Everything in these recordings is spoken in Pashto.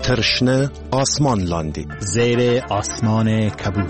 ترشنه آسمان لاندی زیر آسمان کبود.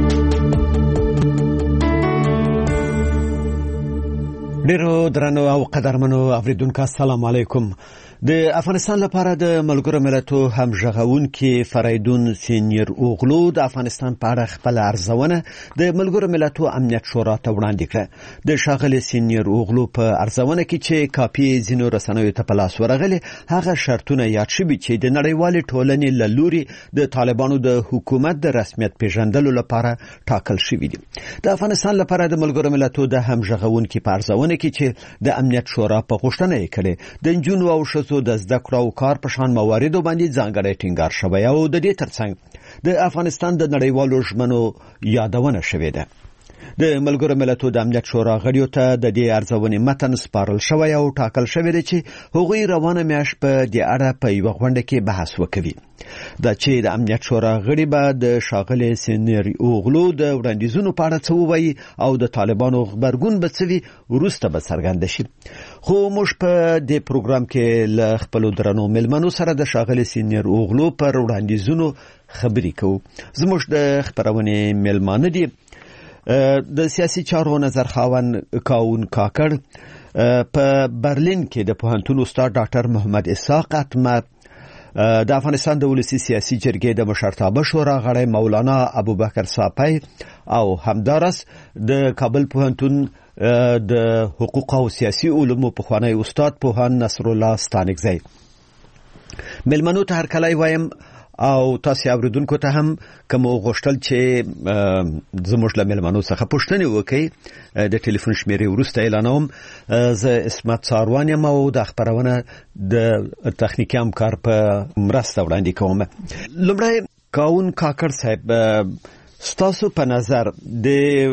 ډیرو درنو او قدرمنو اوریدونکو السلام علیکم. د افغانستان لپاره د ملګرو ملتونو همغږونکي فریدون سینیر اوغلو د افغانستان په اړه خپل ارزونه د ملګرو ملتونو امنیت شورا ته وړاندې کړه. د ښاغلي سینیر اوغلو په ارزونه کې چې کاپي زینو رسنیو ته په لاس ورغلي هغه شرطونه یاد شوي چې د نړیوالې ټولنې له لوري د طالبانو د حکومت د رسمیت پیژندلو لپاره ټاکل شوي دي. د افغانستان لپاره د ملګرو ملتونو د همغږونکي په ارزونه کې چې د امنیت شورا په غوښتنه یې کړې د نجونو او ښځو د زده کړو او کار په شان مواردو باندې ځانګړی ټینګار شوی او د دې ترڅنګ د افغانستان د نړیوالو ژمنو یادونه شوې ده. د ملګرو ملتونو د امنیت شورا غړیو ته د دې ارزونې متن سپارل شوی او ټاکل شوی دی چې هغوی روانه میاشت په دې اړه په یوه غونډه کې بحث وکوي. دا چې د امنیت شورا غړي به د ښاغلي سینیر اوغلو د وړاندیزونو په اړه څه ووایي او د طالبانو غبرګون به څه وي وروسته به څرګنده شي. خو موږ په دې پروګرام کې له خپلو درنو مېلمنو سره د ښاغلي سینیر اوغلو پر وړاندیزونو خبرې کوو. زموږ د خپرونې مېلمانه دي د سیاسي چارو نظر خاوند کاون کاکړ، په برلین کې د پوهنتون استاد ډاکټر محمد اسحاق اتمر، د افغانستان د ولسی سیاسي جرګې د مشرتابه شورا غړی مولانا ابوبکر صافی او همدارس د کابل پوهنتون د حقوق او سیاسي علومو پخوانی استاد پوهان نصر الله ستانکزی. ملمنو ته هرکلی وایم او تاسو اوریدونکو ته هم کوم غوښتل چې زموږ له ملمنو څخه پوښتنه وکړي د ټلیفون شمیرې وروسته اعلانوم. زه اسمت ساروان یم او د خبرونه د تخنیکي همکار په مرسته وړاندې کوم. لومړی کاون کاکړ صاحب، ستاسو په نظر د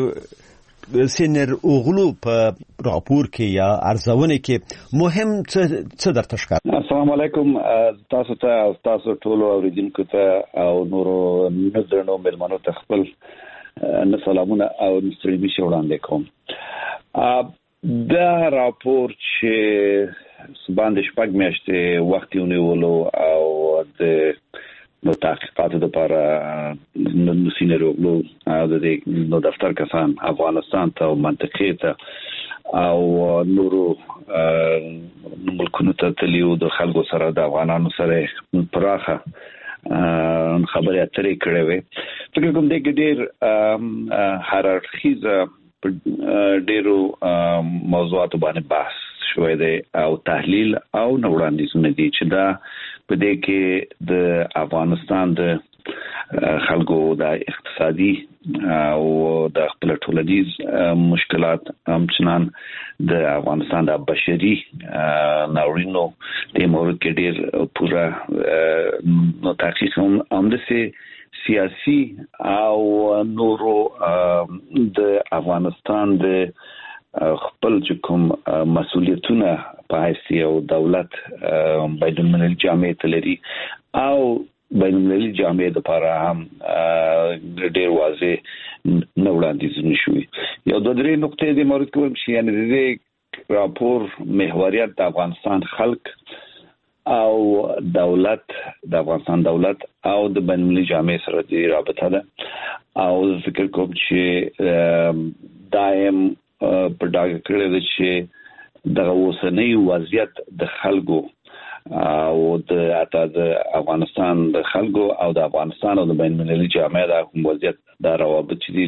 سینیر اوغلو په راپور کې یا ارزونه کې مهم څه درته ښکاري؟ السلام علیکم تاسو ته او تاسو ټول اوریدونکو ته او نورو نظرونو ملمنو ته خپل سلامونه او نستریمي وړاندې کوم. دا راپور چې باندې شپږ میاشتې وخت ونیولو او د نو تحقیقاتو لپاره نو سینیر اوغلو او د نو دفتر کسان افغانستان ته او منطقې ته او نورو ملکونو ته تلیو د خلکو سره د افغانانو سره پراخه خبرې اترې کړې وې. فکر کوم دې کې ډېر هررخیزه ډېرو موضوعاتو باندې بحث شوی دی او تحلیل او وړاندیزونه دي چې دا په دې کې د افغانستان د خلکو د اقتصادي او د خپل ټولنیز مشکلات همچنان د افغانستان د بشري ناورینو د مورد کې ډېر پورا نو تحقیق هم د سیاسي او نورو د افغانستان د خپل کوم مسؤلیتونه په حیثیت او دولت بین المللي جامعه تلري او بین المللي جامعه لپاره هم ډېر واضح نه وړاندیزونه شوي. یو د درې نقطې د مورد کوم شي یعنی د راپور محوریت د افغانستان خلک او دولت د افغانستان دولت او د بین المللي جامعه سره د رابطه ده او فکر کوم چې دایم په ډاګه کړی دی چې د اوسنۍ وضعیت د خلکو او د افغانستان د خلکو او د افغانستان او د بین المللي جامعه د وضعیت د روابط دي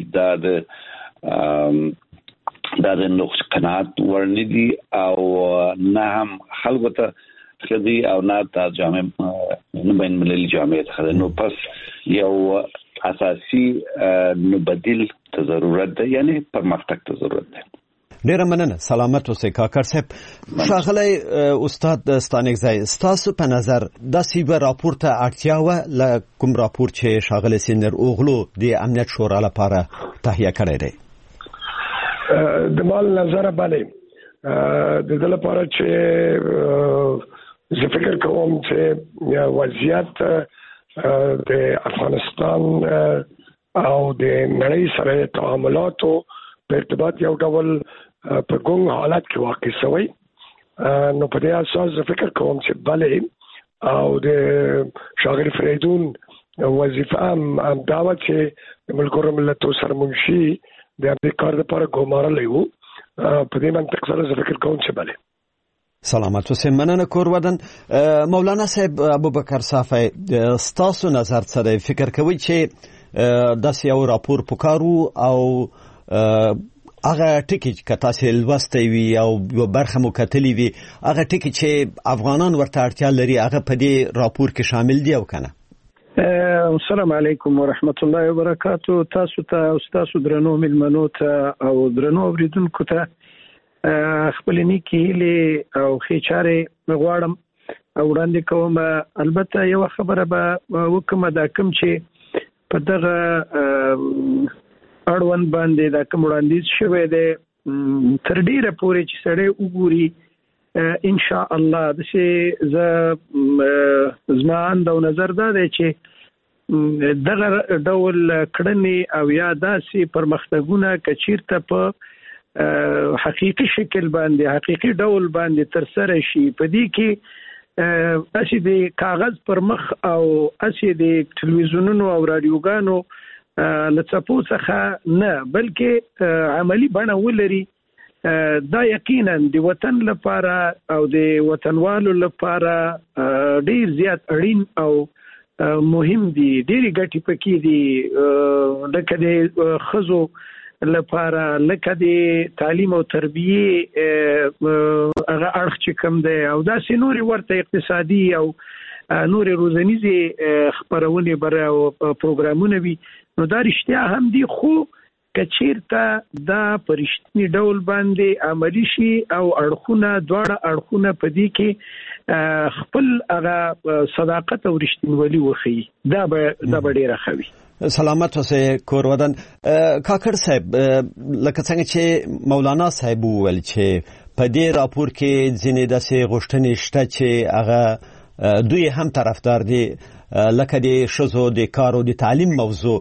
دا د نقص قناعت ورنه دي او نه هم خلکو ته خدي او نه د جامعه بین المللي جامعه ته نو پس یو اساسي بدیل ته ضرورت ده یعنی پرمختګ ته ضرورت ده. ډیره مننه. سلامت اوسئ کاکړ صاحب. ښاغلی استاد ستانکزی، ستاسو په نظر داسې یو راپور ته اړتیا وه کوم راپور چې ښاغلی سینیر اوغلو د امنیت شورا لپاره تهیه کړی دی؟ د مال نظر باندې د دې لپاره چې زه فکر کوم چې وضعیت د افغانستان او د نړۍ سره تعاملاتو په ارتباط یو ډول په ګونګ حالت کې واقع شوی. نو په دې اساس فکر کوم چې بلې او د شاغر فریدون وظیفه هم دعوت چې ملګرو ملتونو سره منشي د دې کار لپاره ګومارلې وو په دې منطق سره زه فکر کوم چې بله سلامت اوسئ. مننه کور ودان. مولانا صاحب ابوبکر صافی ستاسو نظر سره فکر کوي چې داسې یو راپور پکارو او هغه ټکی چې تاسو لوستي وي او یو برخه مو کتلی وي هغه ټکی چې افغانان ورته اړتیا لري هغه په دې راپور کې شامل دي او کنه؟ السلام علیکم ورحمت الله وبرکاتو. تاسو ته او تاسو درنو ملمنو ته او درنو اوریدونکو ته خپل نیکی هیلې او خېچارې غواړم او وړاندې کوم. البته یو خبره به وکم دا کوم چې په دغه اړوند باندې دا کوم وړاندیز شوی دی تر ډیره پورې چې سړی وګوري ان شاء الله د شي ز زمان د نظر دا دی چې دغه ډول کړنې او یا داسې پرمختګونه کچیرته په حقیقي شکل باندې حقیقي ډول باندې تر سره شي په دې کې اسی د کاغذ پر مخ او اسی د ټلویزیونونو او رادیوګانو لڅپو څخه نه بلکې عملی بڼه ولري. دا یقینا د وطن لپاره او د وطنوالو لپاره ډیر زیات اړین او مهم دي. ډیری ګټې پکې دي لکه د ښځو لپاره لکه د تعلیم او تربیه هغه اړخ چې کوم دی او داسې نورې ورته اقتصادي او نورې روزنیزې خپرونې بره او پروګرامونه وي نو دا رښتیا هم دي خو کچیرته دا پرشتنی ډول باندې عملی شي او اړخونه دواړه اړخونه په دې کې خپل هغه صداقت او رښتینولي وخی دا به ډیره خوي. سلامت اوسئ کور ودان. کاکړ صاحب لکه څنګه چې مولانا صاحب وویل چې په دې راپور کې ځینې داسې غوښتنې شته چې هغه دوی هم طرفدار دي لکه د ښځو د کار او د تعلیم موضوع.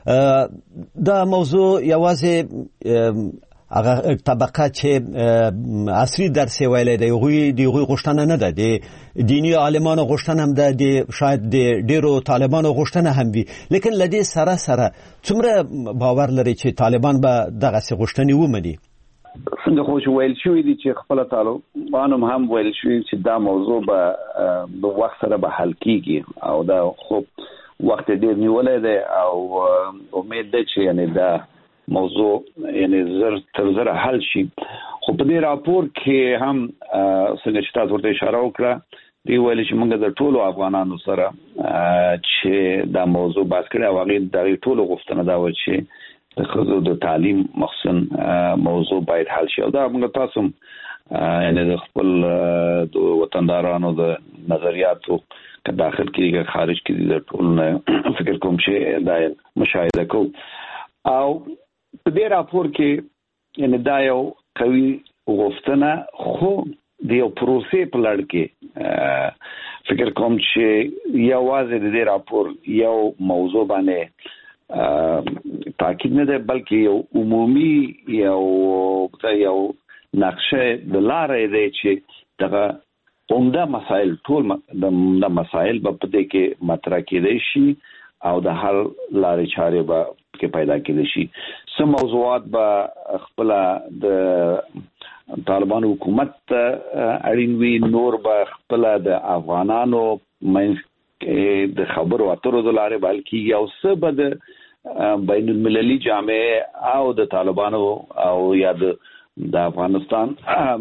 دا موضوع یوازې هغه طبقه چې عصري درس ویلې دی هغوی غوښتنه نه ده د دینی عالمانو غوښتنه هم ده د شاید د ډیرو طالبانو غوښتنه هم وي لیکن لدې سره سره څومره باور لري چې طالبان به دغسې غوښتنې ومني؟ څنګه خو چې ویل شوي دي چې خپله طالبانو هم ویل شوي چې دا موضوع به د وخت سره به حل کیږي او دا خو وخت ډیر نیولی دی او امید ده چې یعنی دا موضوع یعنی تر زره حل شي. خو په دې راپور کې هم څنګه چې تاسو ورته اشاره وکړه دی ویل چې موږ د ټولو افغانانو سره چې دا موضوع بحث کړی او هغې د ټولو غوښتنه دا وه چې د ښځو د تعلیم مخصوصا موضوع باید حل شي او دا موږ تاسو یعنی د خپل د وطندارانو د نظریاتو که داخل کړي که خارج کړي د ټول فکر کوم چې دا مشاهده کوو او په دې راپور کې یعنی دا یو قوي غوښتنه خو د یو پروسې په لړ کې فکر کوم چې یوازې د دې راپور یو موضوع باندې تاکید نه ده بلکې یو عمومي یو نقشه د لارې دی چې دغه عمده مسائل ټول د مسائل به په دې کې مطرح کېدی شي او د هر لارې چارې به کې پیدا کېدی شي. څه موضوعات به خپله د طالبانو حکومت اړین وي نور به خپله د افغانانو منځ کې د خبرو اترو د لارې به حل کېږي او څه به د بین المللي جامعه او د طالبانو او یا د افغانستان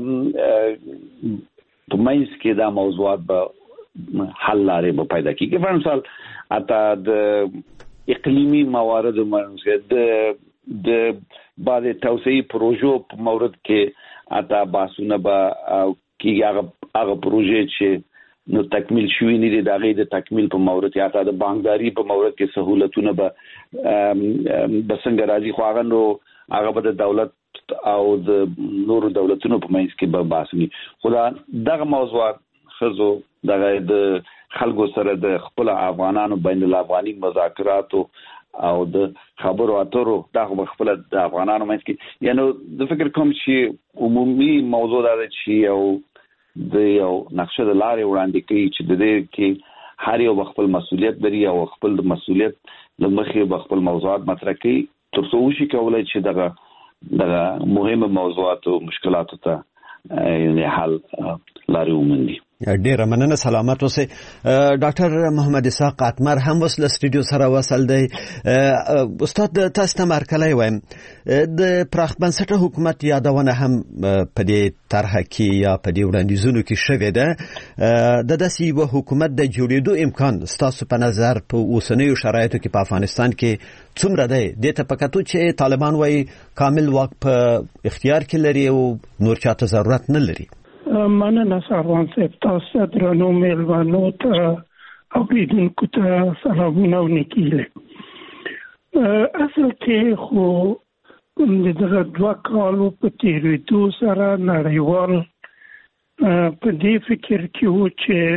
په منځ کې دا موضوعات به حل لارې به پیدا کېږي. په مثال حتی د اقلیمي مواردو د بعضې توسعي پروژو په مورد کې حتی بحثونه به کېږي هغه پروژې چې نو تکمیل شوي نه دي د هغې د تکمیل په مورد کې حتی د بانکداري په مورد کې سهولتونه به څنګه راځي خو هغه به د دولت او د نورو دولتونو په منځ کې به بحث وي. خو دغه موضوعات ښځو دغه د خلکو سره د خپل افغانانو بین الافغاني مذاکراتو او د خبرو اترو دا خو خپل د افغانانو منځ کې یعنی د فکر کوم چې عمومي موضوع دا ده چې یو د یو نقشه د لارې وړاندې کوي چې د دې کې هر یو خپل مسؤلیت لري او خپل مسؤلیت لمخې خپل موضوعات مطرح کوي تر څو شي کولای چې دغه مهمه موضوعات او مشکلات ته یعنی حل لارې ومومي. ډیره مننه، سلامت اوسئ. ډاکټر محمد اسحاق اتمر هم وسله سټوډیو سره وصل دی. استاد تاسو ته مرکلای وایم د پراخ بنسټه حکومت یادونه هم په دې طرح کې یا په دې وړاندیزونو کې شوې ده. د داسې یو حکومت د جوړېدو امکان ستاسو په نظر په اوسنیو شرایطو کې په افغانستان کې څومره دی؟ دې ته پکاتو چې طالبان وايي کامل واک په اختیار کې لري او نور چاته ضرورت نه لري. مننه سروان صاحب، تاسو درنو میلمانو ته اوریدونکو ته سلامونه او نیکیله. اصل کې خو دغه 2 کالو په تیریدو سره نړیوال په دې فکر کې و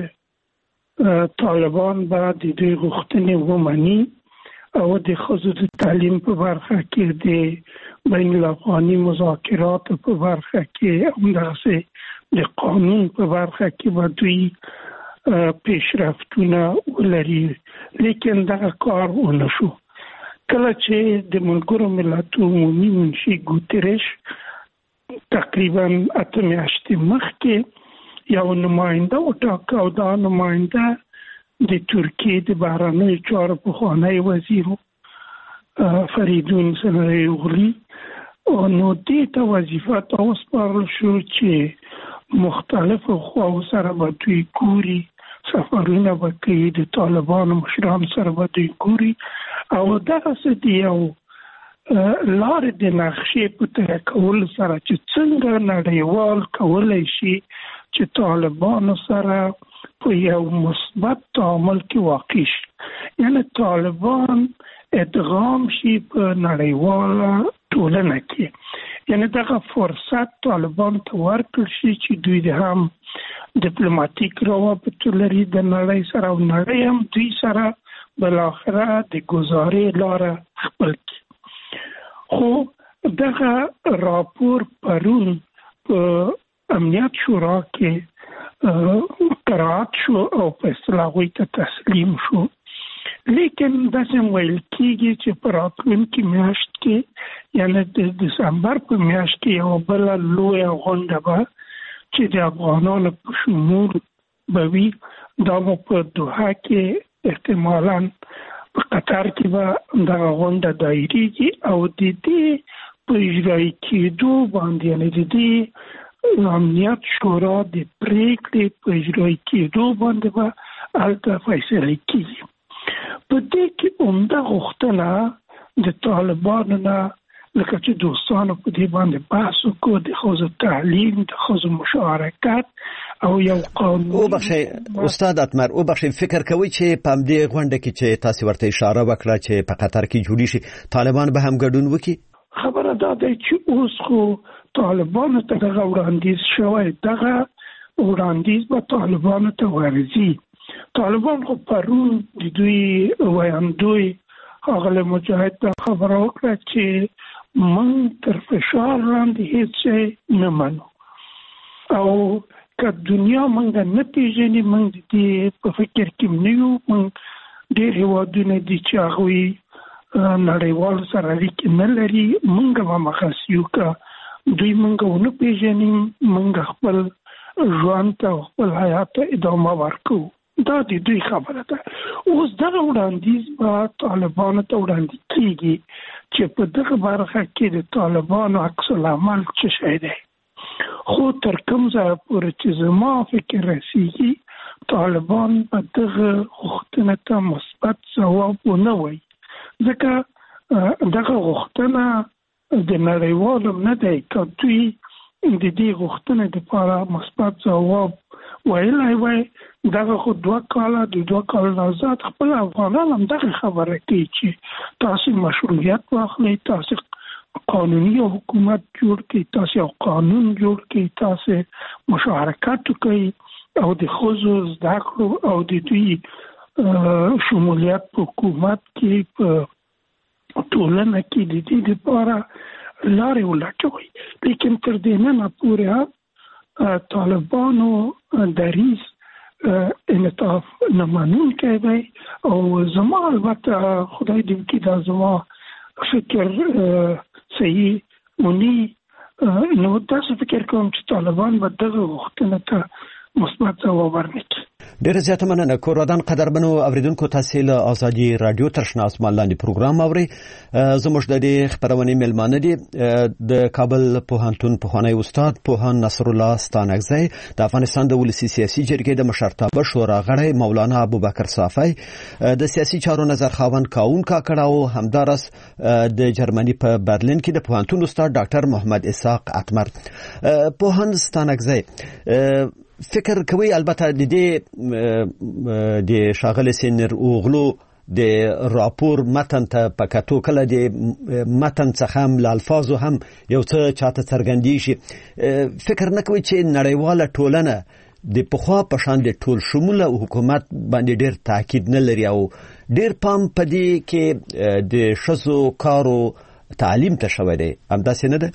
چې طالبان به د دوی غوښتنې ومني او د ښځو د تعلیم په برخه کې د بین الافغاني مذاکراتو په برخه کې همداسې د قانون په برخه کې به دوی پیشرفتونه ولري، لیکن دغه کار ونه شو. کله چې د ملګرو ملتونو عمومي منشي ګوتریش تقریبا 8 میاشتې مخکې یو نماینده وټاکه او دا نماینده د ترکیې د بهرنیو چارو پخوانی وزیر فریدون سنایی اوغلی، نو دې ته وظیفه ته وسپارل شو چې مختلفو خواو سره به دوی ګوري، سفرونه به کوي، د طالبانو مشران سره به دوی ګوري او دغسې د یو لارې د نقشې په طرح کولو سره چې څنګه نړیوال کولی شي چې طالبانو سره په یو مثبت تعامل کې واقع شي، یعنی طالبان ادغام شي په نړیواله ټولنه کې. یعنی دغه فرصت طالبان ته ورکړل شي چې دوی د هم ډیپلوماټیک روابط لري د نړۍ سره او نړۍ هم دوی سره بالاخره د ګزارې لاره خپل کړي. خو دغه راپور پرون په امنیت شورا کې قرائت شو او فیصله هغوی ته تسلیم شو، لیکن داسې ویل کېږي چې په راتلونکي میاشت کې یعنی د دسمبر په میاشت کې یوه بله لویه غونډه به چې د افغانانو په شمول به وي، دا به په دوحه کې احتمالاً په قطر کې به دغه غونډه دایریږي او د دې په اجرایي کېدو باندې یعنی د دې امنیت شورا د پریکړې په اجرایي کېدو باندې به هلته فیصلې کېږي. په دې کې عمده غوښتنه د طالبانو نه لکه چې دوستانو په دې باندې بحث وکړو د ښځو تعلیم، د ښځو مشارکت او یو قانون. وبخښئ استاد اتمر، وبخښئ، فکر کوئ چې په همدې غونډه کې چې تاسو ورته اشاره وکړه چې په قطر کې جوړې شي طالبان به هم ګډون وکړي؟ خبره دا ده چې اوس خو طالبانو ته دغه وړاندیز شوی، دغه وړاندیز به طالبانو ته ورځي. طالبان خو پرون د دوی ویاندوی ښاغلی مجاهد ته خبره وکړه چې موږ تر فشار لاندې هیڅ شی نه منو او که دنیا موږ نه پیژني موږ د دې په فکر کې نه یو. موږ ډېر هېوادونه دي چې هغوی نړیوالو سره اړیکې نه لري، موږ به همغسې یو که دوی موږ ونه پیژني موږ خپل ژوند ته خپل حیات ته ادامه ورکوو. دا د دوی خبره ده. اوس دغه وړاندیز به طالبانو ته وړاندې کېږي چې په دغه برخه کې د طالبانو عکس العمل څه شی دی. خو تر کوم ځایه پورې چې زما فکر رسېږي طالبان به دغه غوښتنه ته مثبت ځواب ونه وایي، ځکه دغه غوښتنه د نړیوالو نه دی. که دوی د دې غوښتنې دپاره مثبت ځواب ویلی وای دغه خو 2 کاله د 2 کالو نوزاد خپل افغانان هم دغه خبره کوي چې تاسو مشروعیت واخلئ، تاسو قانوني حکومت جوړ کړئ، تاسو یو قانون جوړ کړئ، تاسو مشارکت وکړئ او د ښځو زده کړو او د دوی شمولیت په حکومت کې په ټولنه کې د دې لپاره لارې ولټوي. لیکن تر دې نه پورې طالبانو دریز انعطاف نمانونکی دی او زما البته خدای دې وکړي دا زما فکر صحیح ونی نو تاسو فکر کوم چې طالبان به دغه وختونه ته مثبت ځواب ورکړي. ډېر زیات مننه. کورودان قدرمنو اوریدونکو تاسو له ازادي رادیو ترشنا اسمان لاندې پروګرام اوري. زموږ د دې خبرونه ملمانه دي د کابل پوهنتون پوهنۍ استاد پوهان نصر الله ستانکزی، د افغانستان د ولسی سیاسي جرګې د مشرتابه شورا غړی مولانا ابوبکر صافی، د سیاسي چارو نظر خاوند کاون کاکړه او همدارس د جرمني په برلین کې د پوهنتون استاد ډاکټر محمد اسحاق اتمر. پوهان ستانکزی، فکر کوي البته د دې د شاغل سینر اوغلو د راپور متن ته پکاتو کله د متن څخه هم الفاظ هم یو څه چاته څرګندي شي، فکر نه کوي چې نړیواله ټولنه د پخوا په شان د ټول شموله حکومت باندې ډېر تاکید نه لري او ډېر پام پدې کې د شذو کارو تعلیم ته شوی دی، همداسې نه ده؟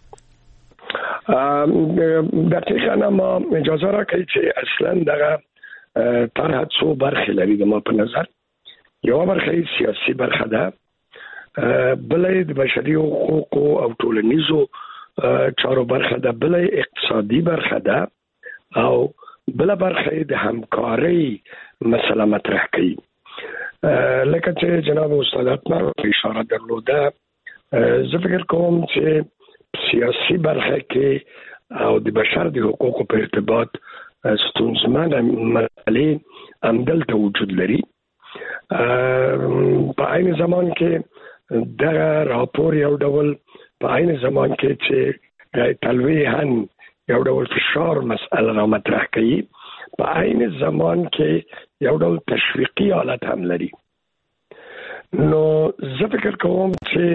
دقیقاً ما اجازه راکړئ چې اصلا دغه طرح څو برخې لري. د ما په نظر یو برخه سیاسي برخه ده، بلې د بشري حقوقو او ټولنیزو چارو برخه ده، بلې اقتصادي برخه ده او بل برخه د همکارۍ مسله مطرح کوي. لکه چې جناب استاد اتمر اشاره درلوده، زه فکر کوم چې سیاسي برخه کې او د بشر د حقوقو په ارتباط ستونزمنه مسلې همدلته وجود لري. په عین زمان کې دغه راپور یو ډول په عین زمان کې چې تلویحاً یو ډول فشار مسئله را مطرح کوي، په عین زمان کې یو ډول تشویقي حالت هم لري. نو زه فکر کوم چې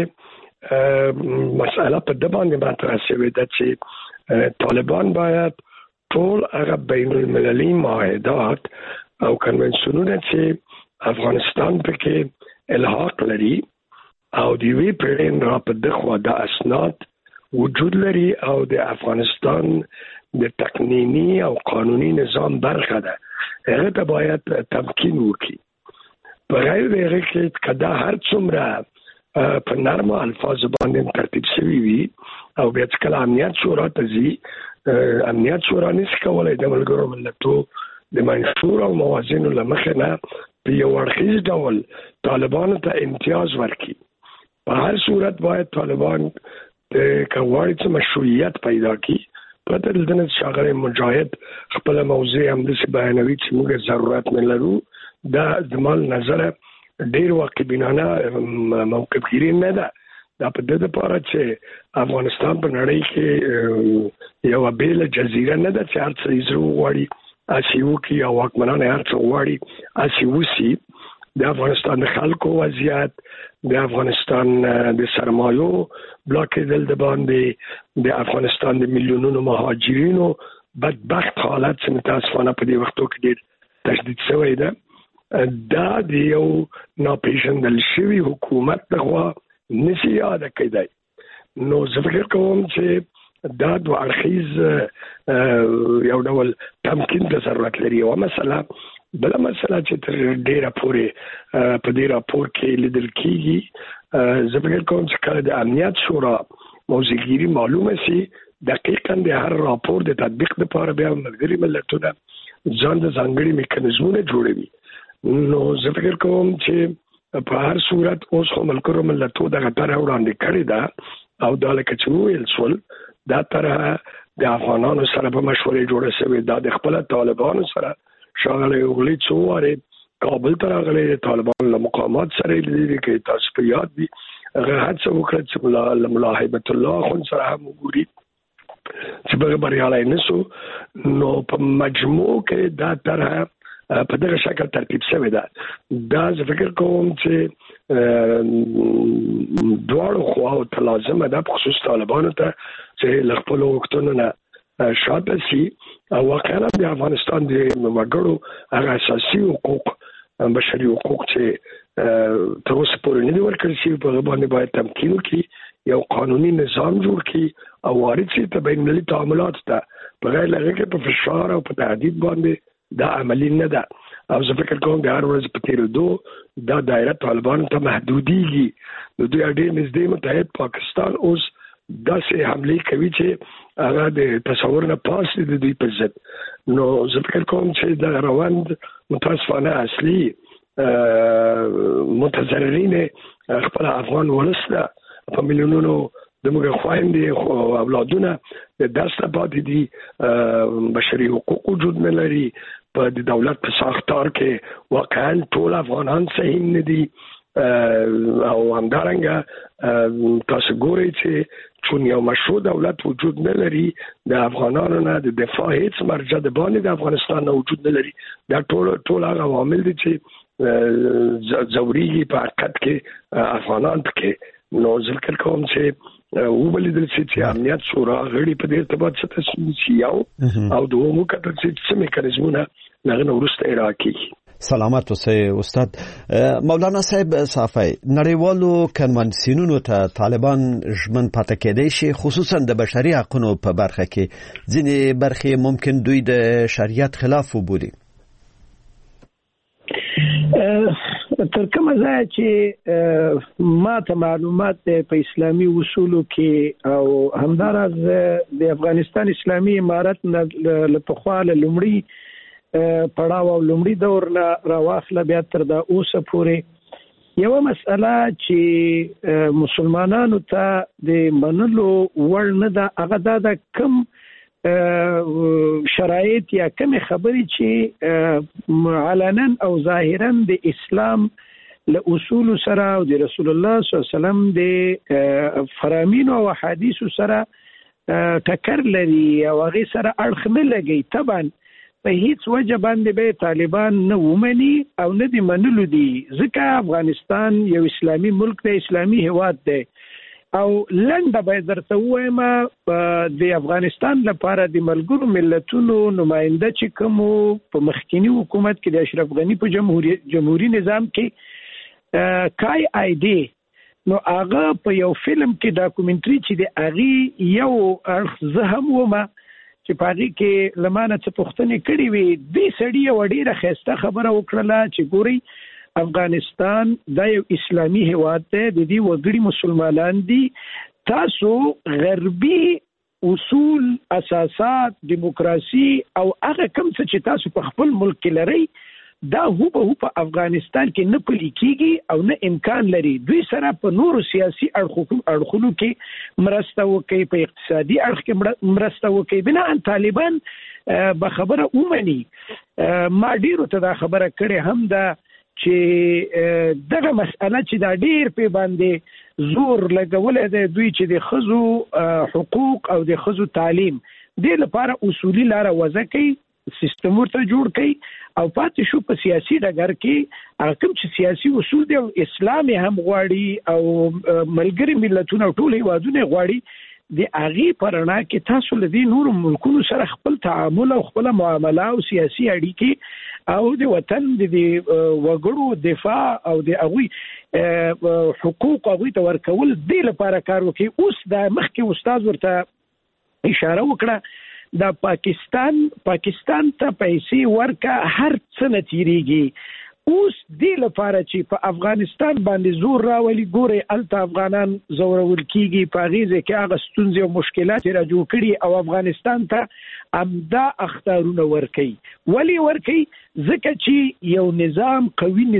مسئله په د باندې مطرح شوې ده چې طالبان باید ټول هغه بین المللي معاهدات او کنونسیونونه چې افغانستان پکې الحاق لري او د وی پرین را په دغه د اسناد وجود لري او د افغانستان د تقنینی او قانوني نظام برخه ده، هغه ته باید تمکین وکړي. په غیر دغه کې کدا هر څومره په نرمه الفاظ باندې ترتیب شوی وي او بیا کله امنیت شورا ته ځي، امنیت شورا نشي کولای د ملګرو ملتونو د منشور او موازینو لمخه نه په یو ورخیز ډول طالبانو ته امتیاز ورکړي. په هر صورت باید طالبان د کوړی څخه مشروعیت پیدا کړي. پته دلته شاغره مجاهد خپل موضوع هم د بیانوي چې موږ ضرورت نه لرو، دا زمال نظر ډیر واقعبینانه موقف ګیری نه ده. دا په دې لپاره چې افغانستان په نړۍ کې یو بیل جزیره نه ده چې هر څه یې وړي اسیو کې او واکمنان هر څه وړي اسیو سي. د افغانستان د خلکو وضعیت، د افغانستان د سرمایو بلاکېدل د باندې، د افغانستان د میلیونونو مهاجرینو بدبخت حالت چې متاسفانه په دې وختو کې ډېر تشدید شوی ده، دا د یو ناپېژندل شوي حکومت دغه نشي یاد کېدای. نو زه فکر کوم چې دا دوه اړخیز یو ډول تمکین ته ضرورت لري. او مثلا بل مسله چې تر ډیره پورې په دې راپور کې لیدل کېږي، زه فکر کوم چې کله د امنیت شورا موضوعګیری معلومه شي، دقیقاً د هر راپور د تطبیق لپاره بیا ملګري ملتونه ځان د ځانګړي میکانیزمونه جوړوي. نو زه فکر کوم چې په هر صورت اوس هم ملګرو ملتونو دغه طرح وړاندې کړې ده او دا لکه چې وویل شول دا طرح د افغانانو سره په مشورې جوړه شوې ده. د خپل طالبانو سره شاغلی اوغلی څو وارې کابل ته راغلی، د طالبانو له مقامات سره یې لیدلي کې تاسو په یاد وي، هغه هڅه وکړه چې ملا هیبت الله اخوند سره هم وګوري چې به بریالی نه شو. نو په مجموع کې دا طرح په دغه شکل ترتیب شوی ده. دا زه فکر کوم چې دواړو خواو ته لازمه ده، په خصوص طالبانو ته چې له خپلو وختونو نه شاته شي او واقعا د افغانستان د وګړو هغه اساسي حقوق، بشري حقوق چې تر اوسه پورې نه دي ورکړل شوي، په هغه باندې باید تمکین وکړي، یو قانوني نظام جوړ کړي او وارد شي ته بین المللي تعاملاتو ته په غیر لغه کې په فشار او په تهدید باندې دا عملی نه ده او زه فکر کوم د هر ورځ په تیرېدو دا دایره طالبانو ته محدودیږي د دوی ډېر نږدې متحد پاکستان اوس داسې حملې کوي چې هغه د تصور نه پاس دي د دوی پر ضد نو زه فکر کوم چې د روند متاسفانه اصلي متضررین خپل افغان ولس په میلیونونو د موږ خويندې او اولادونه د داسته پاتې دي بشري حقوق وجود نه لري په د دولت په ساختار کې واقعا ټول افغانان صحیح نه دي او همدارنګه تاسو ګورئ چې چون یو مشروع دولت وجود نه لري د افغانانو نه د دفاع هیڅ مرجع د باندې د افغانستان نه وجود نه لري دا ټول هغه عوامل دي چې ضروري په حقیقت کې افغانان کې نو ذکر کوم چې وبلیدل چې امنیت شورا غړي په دې ارتباط څه تصمیم او دوه مو کتل چې څه میکانیزمونه لغنه ورسته راکی سلامت اوسئ استاد مولانا صاحب صافی نړیوالو کنوانسیونونو ته طالبان ژمن پاتې کېدای شي خصوصا د بشري حقوقو په برخه کې ځینې برخې ممکن دوی د شریعت خلاف وبولي تر کومه ځای چې ما ته معلومات په اسلامي اصولو کې او همدارز د افغانستان اسلامي امارت له پخوا له لومړي پړاو او لومړي دور نه راواخله بیا تر دا اوسه پورې یو مسله چې مسلمانانو ته د منلو وړ نه ده هغه دا کم شرایط یا کوم خبرې چې علنا او ظاهرا د اسلام له اصول سره او د رسول الله صلی الله علیه وسلم د فرامین او حدیث سره ټکر لري او هغه سره اړخ نه لګي طبعا په هیڅ وجه باندې به طالبان نه ومني او نه دی منلو دي ځکه افغانستان یو اسلامي ملک دی اسلامي هیواد دی او لنډه به درته وایم د افغانستان لپاره د ملګرو ملتونو نماینده چې کوم په مخکینی حکومت کې د اشرف غنی په جمهوریت نظام کې کای آی ډی نو هغه په یو فلم کې ډاکومنټري چې د هغه یو زه هم ومه چې په هغه کې لمانه څه پوښتنې کړې وي د سړی یو ډیره ښایسته خبره وکړله چې ګوري افغانستان دا یو اسلامي هیواد دی د دې وګړي مسلمانان دي تاسو غربي اصول اساسات دیموکراسي او هغه کوم څه چې تاسو په خپل ملک کې لرئ دا هو په افغانستان کې نه پلي کیږي او نه امکان لري دوی سره په نورو سیاسي اړخونو کې مرسته وکړي په اقتصادي اړخ کې مرسته وکړي بنا ان طالبان به خبره ومني ما ډیرو ته دا خبره کړې هم دا چې دغه مسأله چې دا ډیر په باندې زور لګول دی دوی چې د خزو حقوق او د خزو تعلیم د لپاره اصولي لار وضع کوي سیستم ورته جوړ کړي او پاتې شو په سیاسي ډګر کې کوم چې سیاسي اصول دی اسلام هم غواړي او ملګری ملتونه ټول هیوادونه غواړي د هغه پرنا کې تاسو لدی نور ملکونو سره خپل تعامل او خپل معاملات او سیاسي اړیکې او د وطن د وګړو دفاع او د هغوی حقوق هغوی ته ورکول د لپاره کار وکړي اوس د مخکې استاد ورته اشاره وکړه د پاکستان ته پیسې ورکا هر څه نتیریږي اوس د لپاره چې په افغانستان باندې زور راولي ګوري الته افغانان زورول کیږي په غیزه کې هغه ستونزې او مشکلات را جوړ کړي او افغانستان ته امدا اختارونه ورکي ولی ورکي ځکه چې یو نظام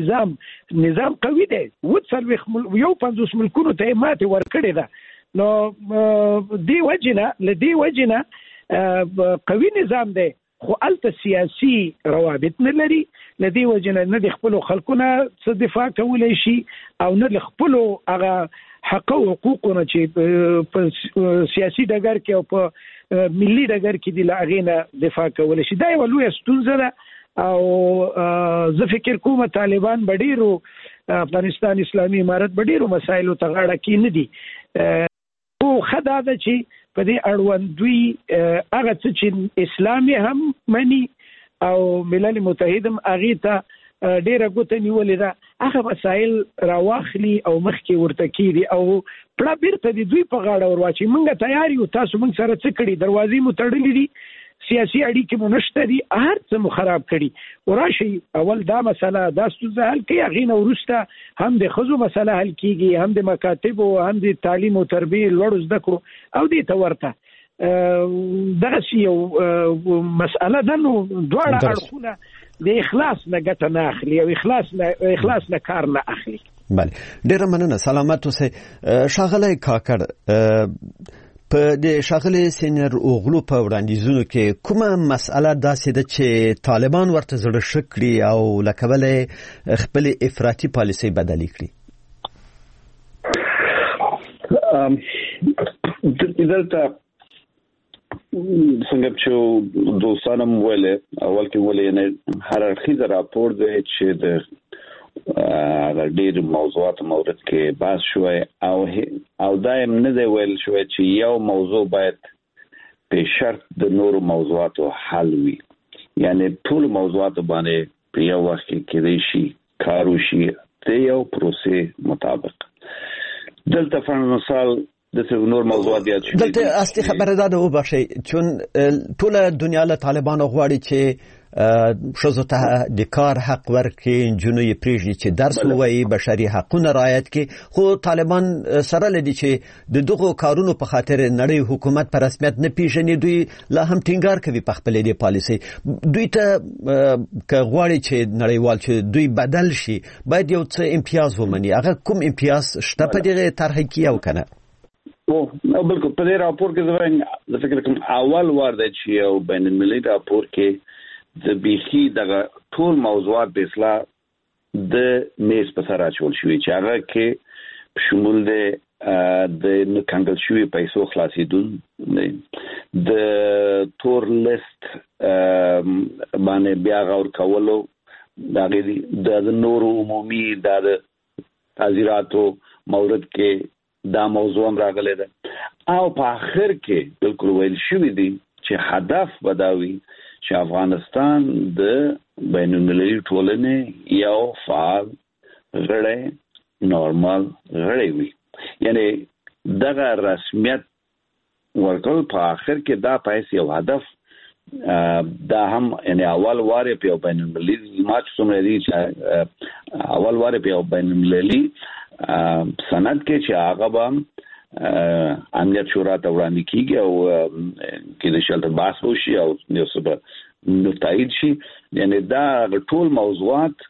قوي دی یو 50 ملکونو ته ماته ورکړي ده نو دی وجنه قوي نظام دی خو الته سیاسي روابط نه لري لدی وجنه نه د خپل خلکونه څه دفاع کولای شي او نه د خپل هغه حق او حقوقونه چې په سیاسي ډګر کې او په ملي ډګر کې د لاغینه دفاع کولای شي دا یو لوی ستونزه ده او زه فکر کوم طالبان بډیرو افغانستان اسلامي امارت بډیرو مسایلو ته غاړه کې نه دي او خدای دا چې په دې اړوند دوی هغه څه چې اسلامي هم مني او ملل متحد هم هغه ته ډیره ګوته نیولې ده هغه مسایل راواخلي او مخکې ورته کیږي او پړه بیرته د دوی په غاړه ورواچي موږ تیار یو تاسو موږ سره څه کړي دروازې مو تړلې دي سیاسي اړیکې مو نشته دي، هر څه مو خراب کړي. وراشي اول دا مسله دا ستونزه حل کړي، هغې نه وروسته هم د ښځو مسله حل کېږي، هم د مکاتبو، هم د تعلیم او تربیې لوړو زده کړو او دې ته ورته دغسې یو مسأله ده. نو دواړه اړخونه د اخلاص نه ګټه نه اخلي او اخلاص نه کار نه اخلي. بله، ډیره مننه، سلامت اوسئ. ښاغلی کاکړ، په د ښاغلي سینیر اوغلو په وړاندیزونو کې کومه مسأله داسې ده چې طالبان ورته زړه ښه کړي او له کبله خپلې افراطي پالیسۍ بدلې کړي؟ دلته څنګه چې دوستانو ویل اول کې ویل نه هر اړخیز راپور دی چې د ډېر موضوعات مورد کې بحث شوی او دایم نه دی ویل شوی چې یو موضوع باید په شرط د نورو موضوعاتو حل وي، یعنی ټول موضوعات باندې په یو وخت کې کېدای شي کار وشي د یو پروسې مطابق. دلته فن مثال د نور موضوعات یاد شي. دلته اصلي خبره ده وبخښئ، چون ټول دنیا له طالبانو غواړي چې ښځو ته د کار حق ورکړي، نجونو یې پرېږدي چې درس ووایي، بشري حقونه رعایت کړي. خو طالبان سره لدي چې د دغو کارونو په خاطر نړۍ حکومت په رسمیت نه پیژني، دوی لا هم ټینګار کوي په خپلې دې پالیسۍ. دوی ته که غواړي چې نړیوال چې دوی بدل شي باید یو څه امتیاز ومني. هغه کوم امتیاز شته په دغه طرح کې او کنه؟ بالکل په دې راپور کې زه فکر کوم اول وار دی چې یو بین المللي راپور کې د بیخي دغه ټول موضوعات د اصلاح د میز په سر اچول شوي چې هغه کې شمول دی د کنګل شوي پیسو خلاصېدون، د تور لیست باندې بیا غور کولو، د نورو عمومي د تعزیراتو مورد کې دا موضوع هم راغلی ده. او په آخر کې بالکل ویل شوي دي چې هدف به دا وي چې افغانستان د بین المللي ټولنې یو فعال غړی، نورمال غړی وي. یعنی دغه رسمیت ورکول په آخر کې دا پیسې یو هدف دا هم یعنی اول واره په یو بین المللي ما چې څومره دي چې اول واره په یو بین المللي سند کې چې هغه به امنیت شورا ته وړاندې کیږي او کې د شلته بحث وشي او یو څه به تایید شي. یعنی دا ټول موضوعات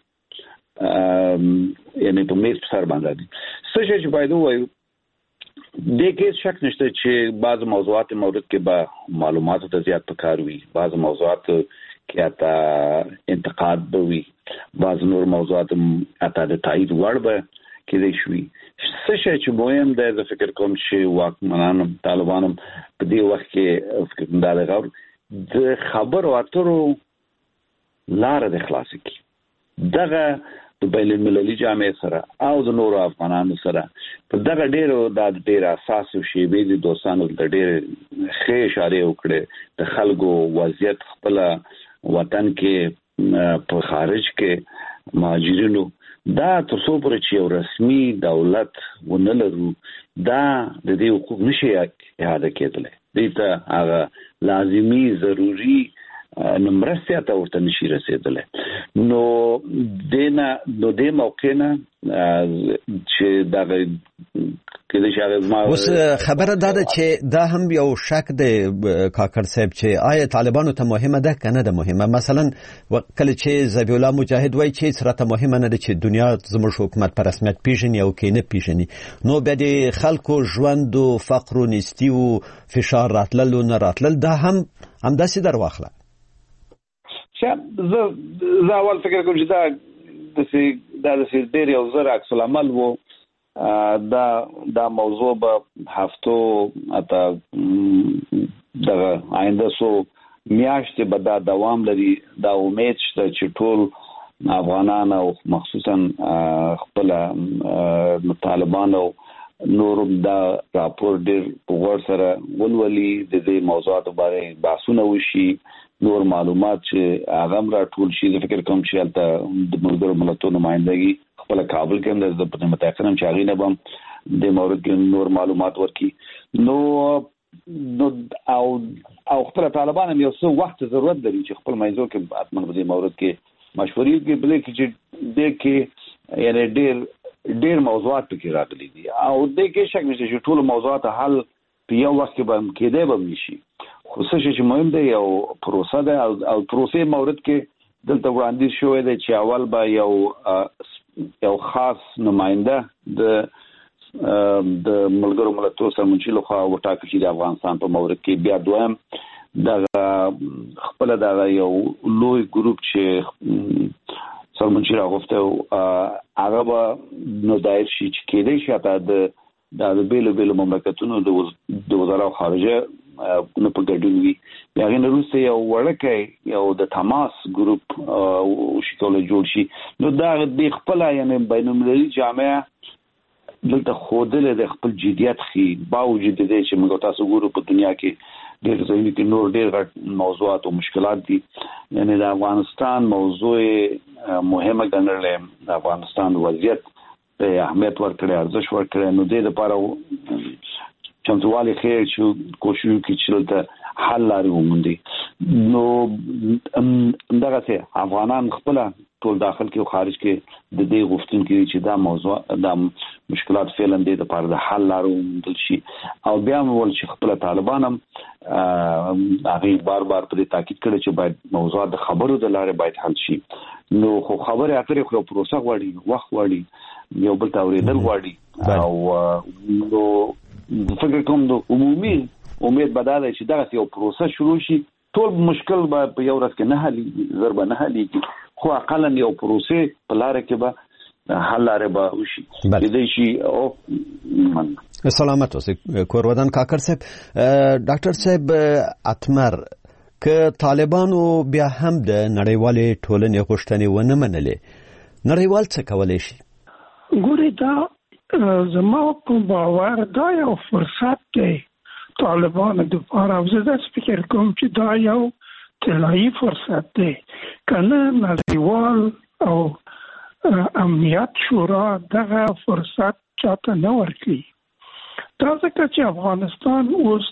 یعنی په میز په سر باندې دي. څه چې باید ووایو د کې شک نشته چې بعض موضوعات مورد کې به معلوماتو ته زیات پکار وي، بعض موضوعات کې اته انتقاد به وي، بعض نور موضوعات اته د تایید وړ به کېدای شي. څه چې مهم دی زه فکر کوم چې واکمنان طالبان په دې وخت کې فکر کوم دا د خبرو اترو لاره د خلاص کی دغه د بین المللي جامعه سره او د نورو افغانانو سره په دغه ډېر اساس شی به د دوستانو د ډېر ښه اشاره وکړي د خلکو وضعیت خپل وطن کې په خارج کې مهاجرینو دا تر څو پورې چې یو رسمي دولت ونه لرو دا د دې حقوق نشي اعاده کېدلی. دې ته هغه لازمي ضروري نمرسته ته ورته نشي رسیدلی. نو دې موقع نه چې دغه کله چې هغه اوس خبره دا ده چې دا هم یو شک دی کاکړ صاحب چې آیا طالبانو ته مهمه ده که نه ده مهمه. مثلا کله چې ذبیح الله مجاهد وایي چې سره ته مهمه نه ده چې دنیا زموږ حکومت په رسمیت پیژني او که نه پیژني، نو بیا د خلکو ژوند و فقر و نیستي و فشار راتلل و نه راتلل دا هم همداسې در واخله. زه اول فکر کوم چې دا د ډېر یو زر عکس العمل و. دا موضوع به هفتو اته دغه آینده سو میاشتې به دا دوام لري. دا امید شته چې ټول افغانان او مخصوصا خپل طالبان او نورم دا راپور ډېر په غور سره ولولي، د دې موضوعاتو باندې بحثونه وشي، نور معلومات چې هغه را ټول شي. زه فکر کوم چې هلته د ملګرو ملتونو نمایندګي خپل کابل کې هم د متأخرم چې هغې نه به هم د مورد کې نور معلومات ورکړي. نو نو او خپل طالبان هم یو څه وخت ضرورت لري چې خپل موضوع کې اتمن په دې مورد کې مشورې کې بلې کې د کې یعنی ډېر موضوعات پکې راغلي دي او د کې شک نشته چې ټول موضوعات حل په یو وخت کې به کېدای به نشي خو څه چې مهم دی یو پروسه ده او پروسې مورد کې دلته وړاندیز شوی دی چې اول به یو خاص نماینده د ملګرو ملتونو سرمنشي لخوا وټاکل شي د افغانستان په مورد کې بیا دویم د خپل د یو لوی ګروپ چې سرمنشي راغوښته هغه به نو دایر شي چې کېدای شي حتی د بیلو مملکتونو د وزارت خارجه نه په ګډون وي بیا غن روسي یو وړکې یو د تماس ګروپ او شکل جوړ شي نو دا د خپل یعنی بینالمللي جامعه دلته خودل د خپل جديت خي باوجود د دې چې موږ تاسو ګورو په دنیا کې ډېر ځایونه کې نور ډېر غټ موضوعات او مشکلات دي یعنی د افغانستان موضوع مهمه ګڼل د افغانستان وضعیت ته اهمیت ورکړي ارزښت ورکړي نو د لپاره چمتووالی خیر چې کوشش وکړي چې د حل لارې وموندي نو دغه څه افغانان خپل ټول داخل کې او خارج کې د دې غوښتنې چې دا موضوع د مشکلات فعلا د لپاره د حل لارې وموندل شي او بیا ول چې خپل طالبان هم هغه بار په دې تاکید کړي چې باید موضوع د خبرو د لارې باید حل شي نو خو خبره اترې خو پروسه غواړي وخت غواړي یو بل تاوریدل غواړي او نو فکر کوم د عمومي امید بداله چې دغه یو پروسه شروع شي ټول مشکل به په یو ورځ کې نه حلي ضربه نه حلي خو اقلا یو پروسه په لار کې به حل لاره به وشي د دې شي او سلامت اوسئ کورودان کاکر صاحب ډاکټر صاحب اتمر که طالبانو بیا هم د نړیوالې ټولنې غوښتنې ونه منلې نړیوال څه کولای شي ګوري دا زما په باور دا یو فرصت دی طالبان د لپاره زه فکر کوم چې دا یو طلایی فرصت دی کنه نړیوال او امنیت شورا دغه فرصت چاته نه ورکړي دا ځکه چې افغانستان اوس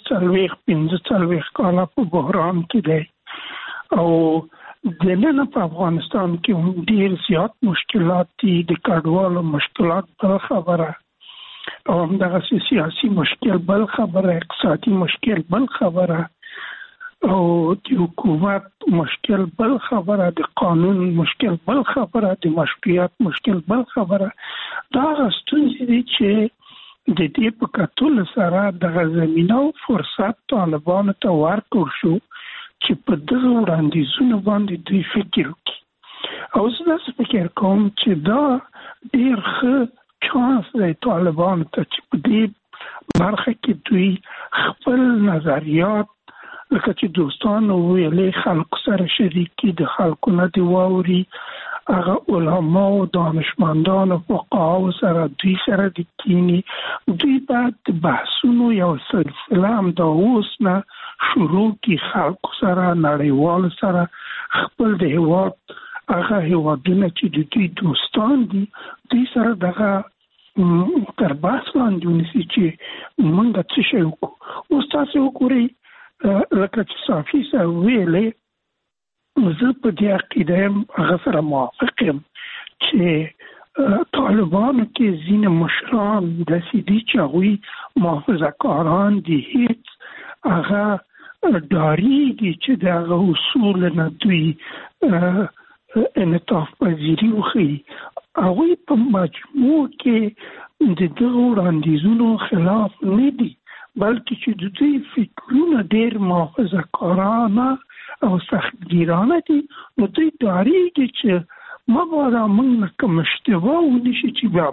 45 کاله په بحران کې دی او د نن په افغانستان کې ډېر زیات مشکلات دي د کډوالو مشکلات بل خبره او همدغه سیاسي مشکل بل خبره اقتصادي مشکل بل خبره او د حکومت مشکل بل خبره د قانون مشکل بل خبره د مشروعیت مشکل بل خبره دا ستونزې دي چې د دې په کتل سره د زمينو فرصت طالبانو ته ورکړ شو چې په دغه وړاندیزونو باندې دوی فکر وکړي او زه فکر کوم چې دا ډېر ښه چانس دی طالبانو ته چې په دې برخه کې دوی خپل نظریات لکه چې دوستانو ویلې خلکو سره شریکي د خلکو نه دی واوري هغه علما او دانشمندان او فقها سره دوی سره د کینی دوی بعد بحثونو یو سلسله هم دا اوس نه شروع کی خلکو سره نړیوال سره خپل د هیواد هغه هیوادونه چې د دوی دوستان دي دوی سره دغه تر بحث باندې ونیسي چې موږ څه شی وکړو اوس تاسو وګورئ لکه چې صافي سره ویلې زه په دې عقیده یم هغه سره موافق یم چې طالبانو کې ځینې مشران داسې دي چې هغوی محافظه‌کاران دي هیڅ هغه ډاریږي چې د هغه اصول نه دوی انعطاف پذیري وښیي هغوی په مجموع کې د دغه وړاندیزونو خلاف نه دي بلکې چې د دوی فکرونه ډېر محافظه‌کارانه او سختگیرانه دي نو دوی ډاریږي چې مبادا موږ کوم اشتباه ونشي چې بیا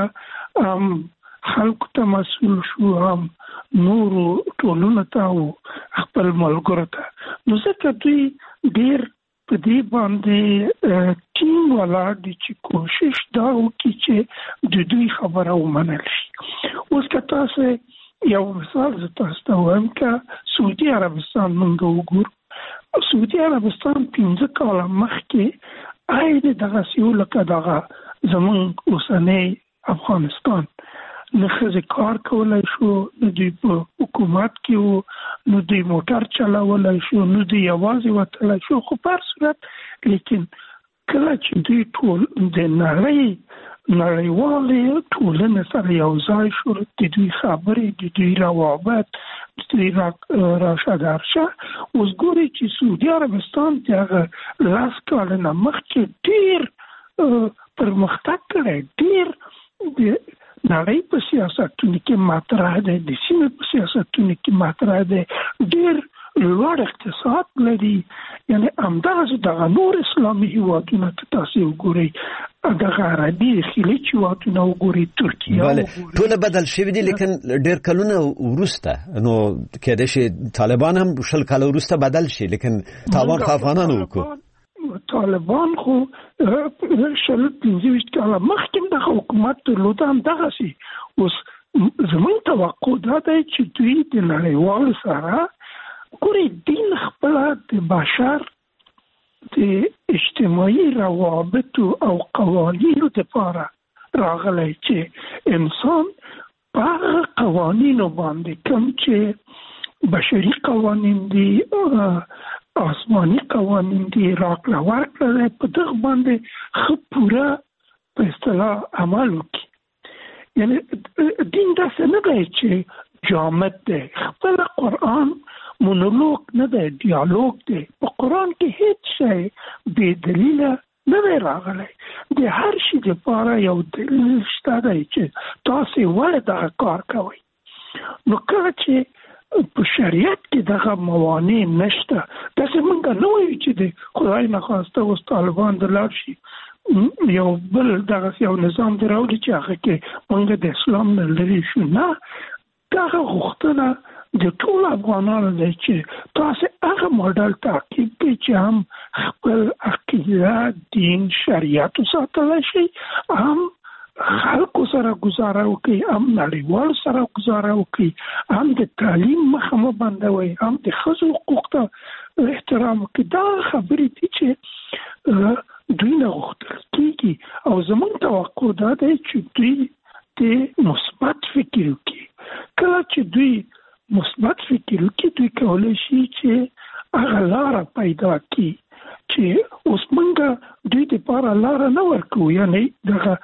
موږ خلکو ته مسؤل شو هم نورو ټولنو ته او خپل ملګرو ته نو ځکه دوی ډېر په دې باندې ټیم ولاړ دي چې کوشش دا وکړي چې د دوی خبره ومنل شي اوس که تاسو یو مثال زه تاسو ته وایم که سعودي عربستان موږ وګورو سعودي عربستان 15 کاله مخکې عین دغه یو لکه دغه زمونږ اوسنی افغانستان نه ښځې کار کولی شو نه دوی په حکومت کې نو د موټر چلاولای شو نو د یوازې وتلای شو خو په صورت لیکن کله چې دوی ټول د نړیوالې ټولنې سره یو ځای شو د دوی خبرې د دوی روابط د دوی راشه درشه اوس ګوري چې سعودي عربستان د هغه 10 کال نه مخکې ډېر پرمختګ کړی ډېر د نړۍ په سیاستونو کې مطرح دی د سیمې په سیاستونو کې مطرح دی ډېر لوړ اقتصاد لري یعنی همدغسې دغه نور اسلامي هیوادونه ته تاسې وګورئ دغه عربي خلیج هیوادونه وګورئ ترکیه وګورئ ټوله بدل شوي دي لیکن ډېر کلونه وروسته نو کېدای شي طالبان هم 20 کاله وروسته بدل شي لیکن تاوان خو افغانانو وکړو طالبان خو 15 کاله مخکې د حکومت درلوده همدغسې اوس زموږ توقع دا دی چې دوی د نړیوالو سره ګورئ دین خپله د بشر د اجتماعي روابطو او قوانینو دپاره راغلی چې انسان په هغه قوانینو باندې کوم چې بشري قوانین دي آسماني قوانین دي راکړه ورکړه په دغه باندې ښه پوره په اصطلاح عمل وکړي یعنی دین داسې نه دی چې جامد دی خپل قرآن مونولوګ نه دی ډیالوګ دی په قرآن کې هیڅ شی بې دلیله نه دی راغلی د هر شي دپاره یو دلیل شته دی چې تاسې ولې دغه کار کوئ نو کله چې په شریعت کې دغه موانع نشته داسې موږ نه وایو چې د خدای نخواسته اوس طالبان د لاړ شي یو بل دغسې یو نظام د راوړي چې هغه کې موږ د اسلام نه لرې شو نه دغه غوښتنه د ټول افغانانو دی چې تاسې هغه موډل تعقیب کړئ چې هم خپل عقیده دین شریعت وساتلی شي هم خلکو سره گزاره وکړي هم نړیوالو سره گزاره وکړي هم د تعلیم مخه مه بندوئ هم د ښځو حقوق ته احترام وکړي دا خبرې دي چې دوی نه غوښتل کېږي او زموږ توقع دا دی چې دوی د مثبت فکر وکړي کله چې دوی مثبت فکر وکړي دوی کولی شي چې هغه لاره پیدا کړي چې اوس موږ دوی دپاره لاره نه ورکوو یعنی دغه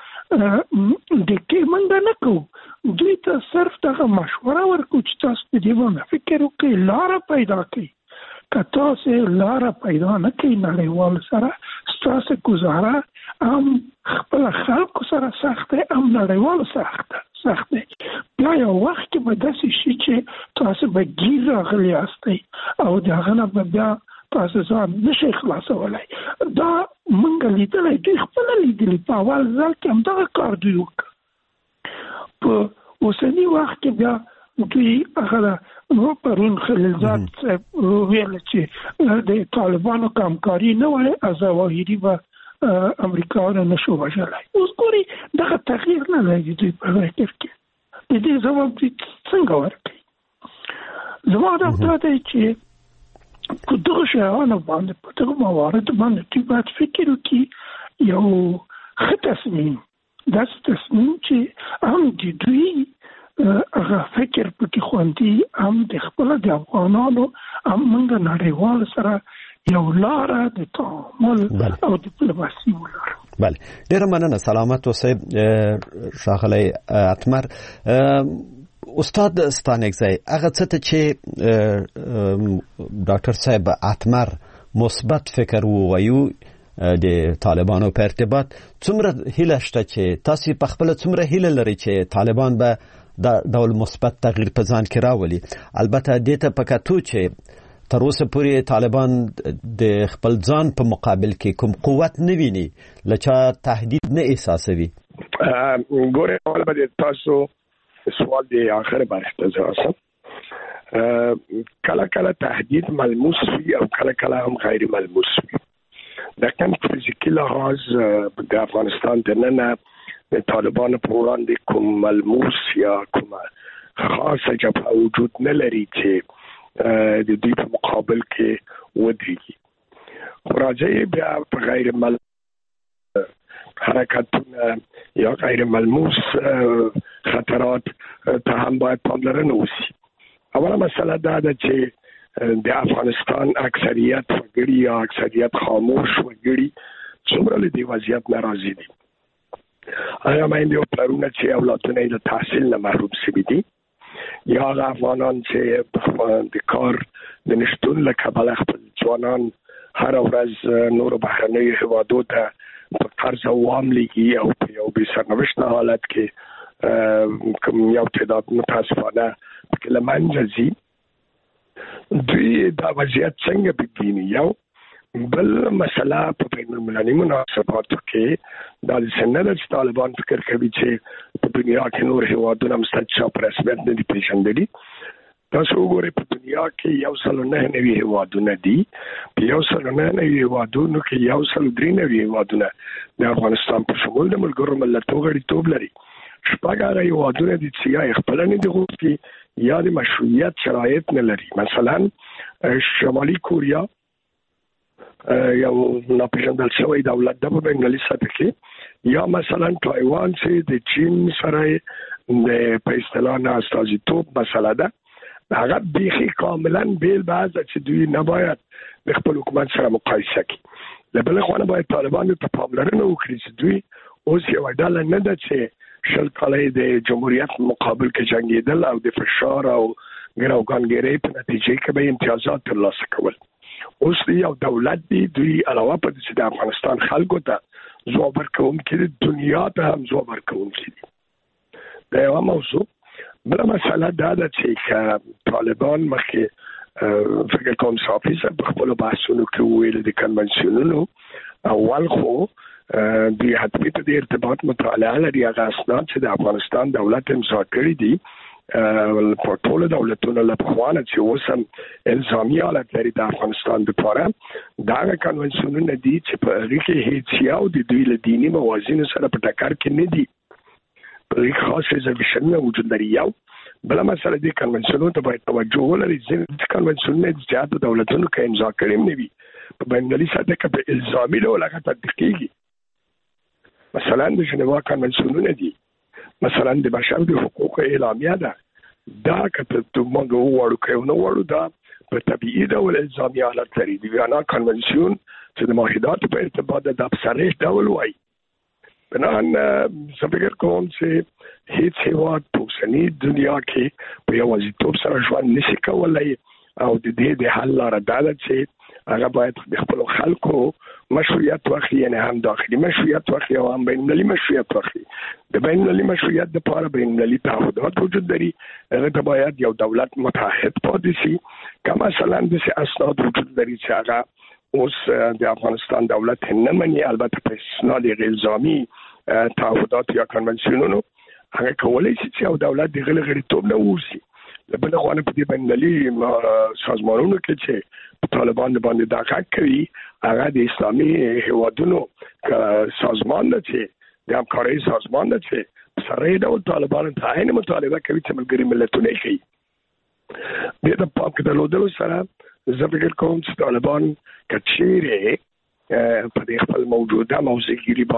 ډکې موږ نه کوو دوی ته صرف دغه مشوره ورکوو چې تاسو په دې باندې فکر وکړئ لاره پیدا کړئ که تاسې لاره پیدا نه کړئ نړیوالو سره ستاسې ګزاره هم خپله خلکو سره سخت دی هم نړیوالو سخت دی بیا یو وخت کې به داسې شي چې تاسې به ګیر راغلي یاستئ او د هغه نه به بیا تاسو ځان نشئ خلاصولی دا موږ لیدلی دوی خپله لیدلي په اول ځل کې همدغه کار دوی وکړه په اوسني وخت کې بیا دوی هغه پرون خلیلزاد صاحب ویل چې د طالبانو کمکاري نه وای ظواهري به امریکایانو نشو وژلی اوس ګورئ دغه تغییر نه لري دوی په فکر کې د دې ځواب دوی څنګه ورکوي زما دا دی چې په دغه شیانو باندې په دغه موارد باندې دوی باید فکر وکړي یو ښه تصمیم داسې تصمیم چې هم د دوی هغه فکر پکې خوندي هم د خپله د افغانانو هم موږ نړیوالو سره یو لاره د تعامل او ډیپلوماسي ولرو بله ډېره مننه سلامت اوسئ ښاغلی اتمر استاد ستانکزی هغه څه ته چې ډاکټر صاحب اتمر مثبت فکر ووایو د طالبانو په ارتباط څومره هیله شته چې تاسو په خپل څومره هیله لرئ چې طالبان به د ډول مثبت تغییر په ځان کې راولي البته دې ته په کتو چې تر اوسه پورې طالبان د خپل ځان په مقابل کې کوم قوت نه ویني لچا تهدید نه احساسوي ګوره اول به تاسو سوال دی آخر باندې ځواب کله کله تهدید ملموس وي او کله کله هم غیر ملموس وي د کم فزیکی لحاظ د افغانستان د ننه د طالبانو په وړاندې کوم ملموس یا کوم خاصه جبهه وجود نه لري چې د دوی په مقابل کې ودرېږي خو راځي بیا په غیر حرکتونه یا غیر ملموس خطرات ته هم باید پاملرنه وشي اوله مسله دا ده چې د افغانستان اکثریت وګړي یا اکثریت خاموش وګړي څومره له دې وضعیت ناراضي دي. هغه باندې یو پلرونه چې اولادونه د تحصیل نه محروم شوي دي، یا هغه افغانان چې د کار د نشتون له کبله خپل ځوانان هر ورځ نورو بهرنیو هیوادو ته په قرض وام لګي او په یو بې سرنوشته حالت کې کوم یو تعداد متاسفانه پکې له منځه ځي. دوی دا وضعیت څنګه ببیني؟ یو بل مسله په بین المللي مناسباتو کې دا څنګه د طالبان فکر کوي چې په دنیا کې نور هیوادونه مستقل په رسمیت نه دي پیژندلي. تاسو وګورئ په دنیا کې 109 هیوادونه دي، په 109 هیوادونو کې 193 هیوادونه د افغانستان په شمول د ملګرو ملتونو غړیتوب لري. شپږ هغه هیوادونه دي چې یا خپل نه دي غوښتي یا د مشروعیت شرایط نه لري. مثلا شمالي کوریا یو ناپېژندل شوی دولت د په انګلیسي سطح کې، یا مثلا تایوان چې د چین سره د په اصطلاح نه استازیتوب مسله ده. هغه بیخي کاملا بیل بعض چې دوی نه باید د خپل حکومت سره مقایسه کړي. له بل خوا باید طالبان ته پاملرنه وکړي چې دوی اوس یو ډله نه ده چې شل کاله د جمهوریت مقابل کې جنگیدل او د فشار او ګراوګانګيري په نتیجه کې به امتیازات ترلاسه کول. اوس یو دولت دی، دوی علاوه پر دې چې د افغانستان خلکو ته ځواب ورکوونکي دي، دنیا ته هم ځواب ورکوونکي دي. دا یو موضوع. بل مسله دا ده چې طالبان مخکې فکر کوم صافي صاحب په خپل بحثونو کې ویل د کنونسیونونو اول خو دوی حتمي ته د ارتباط مطالعه لري. هغه اسناد چې د افغانستان دولت امضا کړي دي په ټولو دولتونو له پخوانه چې اوس هم الزامي حالت لري د افغانستان لپاره، دا کنونسیونونه دي چې په هغې کې هیڅ یو د دوی له دیني موازینو سره په ټکر کې نه دي. په هغې خاص ریزرویشنونه وجود لري. یو بله مسله دې کنونسیونونو ته باید توجه ولري. ځینې کنونسیونونه د زیاتو دولتونو کې امضا کړي هم نه وي، په بینالمللي سطح کې په الزامي ډول هغه تطبیق کېږي. مثلا د ژنیوا کنونسیونونه دي، مثلا د بشر د حقوقو اعلامیه ده. دا که موږ وغواړو که نه وغواړو دا په طبیعي ډول الزامي حالت لري. د ویانا کنونسیون چې د معاهداتو په ارتباط د صریح ډول وایي. بنان زه فکر کوم چې هیڅ هیواد په اوسني دنیا کې په یوازیتوب سره ژوند نشي کولی، او د دې د حل لاره دا ده چې هغه باید د خپلو خلکو مشروعیت واخلي، یعنې هم داخلي مشروعیت واخلي او هم بینالمللي مشروعیت واخلي. د بینالمللي مشروعیت لپاره بینالمللي تعهدات وجود لري، هغه ته باید یو دولت متحد پاتې شي. که مثلا داسې اسناد وجود لري چې هغه اوس د افغانستان دولت نه مني، البته په استثنا د الزامي تعهدات یا کنونسیونونو، هغه کولی شي چې یو دولت د هغه له غړیتوب نه ووځي. له بله خوا په دې بینالمللي سازمانونو کې چې طالبان باندې دا کار کوي، هغه د اسلامي هیوادونو سازمان ده چې د همکارۍ سازمان ده چې سره ډول طالبان ته عین مطالبه کوي چې ملګري ملتونه یې کوي. دې د پام کې درلودلو سره زه فکر کوم چې طالبان که چیرې په دې خپل موجوده موضوعګیري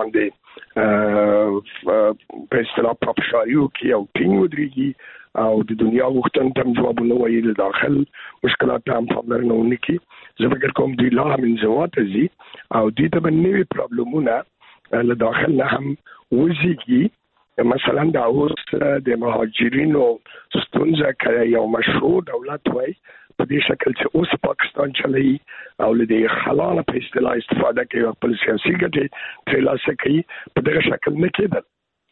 باندې په اصطلاح پاپشاریو کې او ټینګ ودرېږي او د دنیا غوښتنو ته هم جوابونه وایي، د داخل مشکلات ته هم پاملرنه ونه کړي، زه فکر کوم دوی لا هم انزوا ته ځي او دوی ته به نوي پرابلمونه له داخل نه هم وزېږي. مثلا دا اوس د مهاجرینو ستونزه که یو مشروع دولت وای په دې شکل چې اوس پاکستان چلوي او له دې خلانه په اصطلاح استفاده کوي او خپل سیاسي ګټې ترلاسه کوي، په دغه شکل نه کېدل.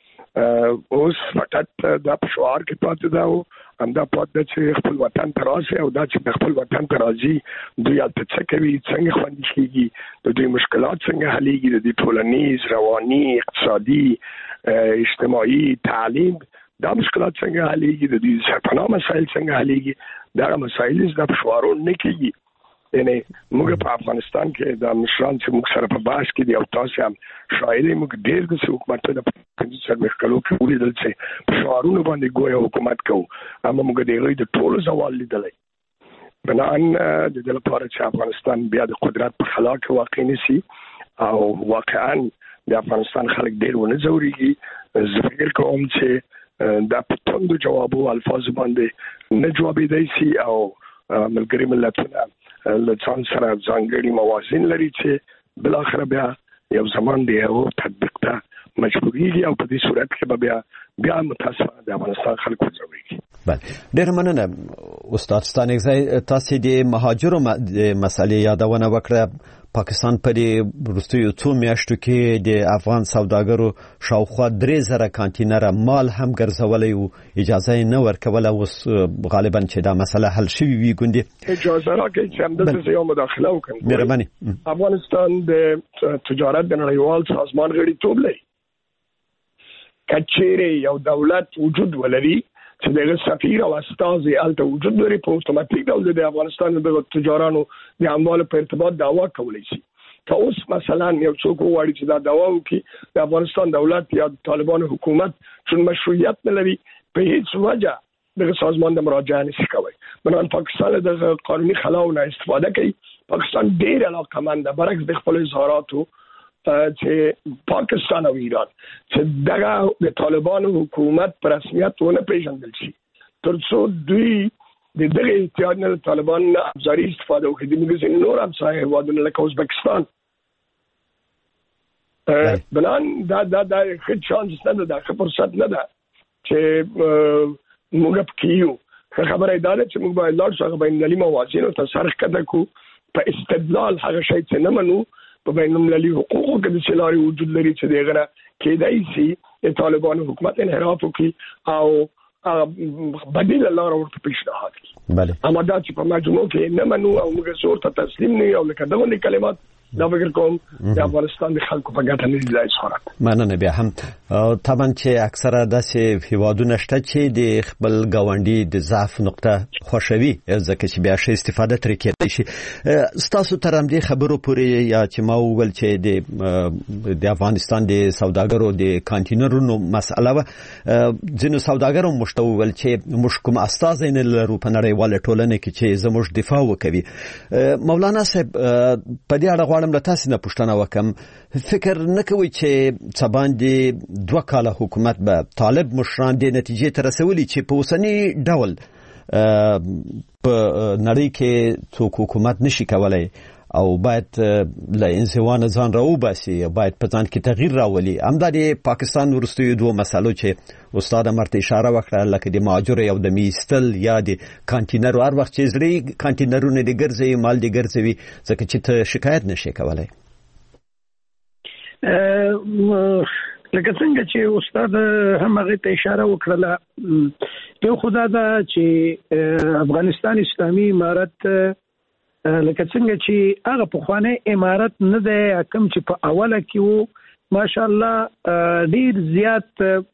اوس فقط دا په شعار کې پاتې ده او همدا پاتې ده چې خپل وطن ته راشي، او دا چې د خپل وطن ته راځي دوی هلته څه کوي، څنګه خوندي کېږي، د دوی مشکلات څنګه حلېږي، د دوی ټولنیز، رواني، اقتصادي، اجتماعي، تعلیم دا مشکلات څنګه حلېږي، د دوی سرپناه مسایل څنګه حلېږي، دا مسایل د شعارونو نه کېږي. یعنی موږ په افغانستان کې د مشران چې موږ سره په بحث کې دي او تاسو هم شاعري موږ ډېر د حکومتونو په 15 کلو کې ولیدل چې په شعارونو باندې ګویا حکومت کوو، اما موږ د هغوی د ټولو زوال لیدلی. بنان د دې لپاره چې افغانستان بیا د قدرت په خلا کې واقع نشي او واقعا د افغانستان خلک ډېر ونه ځورېږي، زه فکر کوم چې دا پټوند جوابو الفاظ باندې نه جوابېدای شي او ملګری ملتونه له ځان سره ځانګړي موازین لري چې بل اخر بیا یو زمان دی او تطبیق ته مجبورېږي او په دې صورت کې بیا متاسفانه د افغانستان خلکو ځوړي. بله ډېر مننه استاد ستانکزی. تاسو د مهاجرو مسلې یادونه وکړه. پاکستان په دې وروستیو څو میاشتو کې د افغان سوداګرو شاوخوا 3000 کانټینره مال هم ګرځولی و، اجازه یې نه ورکوله. اوس غالبا چې دا مسله حل شوې وي ګوندې اجازه راکړئ چې همدلته یو مداخله وکړم. مهرباني. افغانستان د تجارت د نړیوال سازمان غړیتوب لري. که چیرې یو دولت وجود ولري چې دغه سفیر او استازي الته وجود لري، په اتوماتیک ډول د افغانستان د تجارانو د اموالو په ارتباط دعوا کولی شي. که اوس مثلا یو څوک وایي چې دا دعوا وکړي د افغانستان دولت یا طالبانو حکومت چون مشروعیت نه لري، په هیڅ وجه دغه سازمان د مراجعه نشي کوي. بنان پاکستان د قانوني خلاو نه استفاده کوي. پاکستان ډېر علاقمند ده برعکس د خپل اظهاراتو چې پاکستان او ایران چې دغه د طالبانو حکومت پر رسمیت ونه پیژندل شي ترڅو دوی د دغه اتحاد نه طالبان نه ابزاري استفاده وکړي. د موږ نور همسایه هیوادونه لکه ازبکستان بلان دا ښه چانس نه ده، ښه فرصت نه ده چې موږ پکې یو. خبره دا ده چې موږ باید لاړ شو هغه بینالمللي موازینو ته سر ښکته کړو په استدلال هغه شی چې نه منو په بینالمللي حقوقو کې د سلاري وجود لري چې دغه نه کېدای شي د طالبانو حکومت انحراف وکړي او بدیل لار ورته پیشنهاد کړي. بله اما دا چې په مجموع کې نه منو او موږ زور ته تسلیم نه یو لکه دغه کلمات دا فکر کوم د افغانستان د خلکو په ګټه نه دی ځای. مننه. بیا هم طبعا چې اکثره داسې هیوادونه شته چې د خپل ګاونډي د ضعف نقطه خوښوي ځکه چې بیا ښه استفاده ترې کېدای شي. ستاسو تر همدې خبرو پورې یا چې ما وویل چې د افغانستان د سوداګرو د کانټینرونو مسأله وه، ځینو سوداګرو موږ ته وویل چې موږ کوم استازی نه لرو په نړیواله ټولنه کې چې زموږ دفاع وکوي. مولانا صاحب په دې اړه غواړم له تاسو نه پوښتنه وکم، فکر نه کوئ چې څه باندې 2 کاله حکومت به طالب مشران د نتیجې ته رسولي چې په اوسني ډول په نړۍ کې څوک حکومت نشي کولای او باید له انزوا نه ځان راوباسي، باید په ځان کې تغییر راولي. همدا د پاکستان وروستیو 2 مسالو چې استاد مرته اشاره وکړه لکه د مهاجرو او د میستل یا د کانټینرو، هر وخت چې زړې کانټینرونه د ګرځي مال د ګرځوي ځکه چې ته شکایت نشي کولای. لکه څنګه چې استاد هم هغه ته اشاره وکړه، یو خدا دا چې افغانستان اسلامي امارت لکه څنګه چې هغه پخوانی امارت نه دی کوم چې په اوله کې وو، ماشاءالله ډیر زیات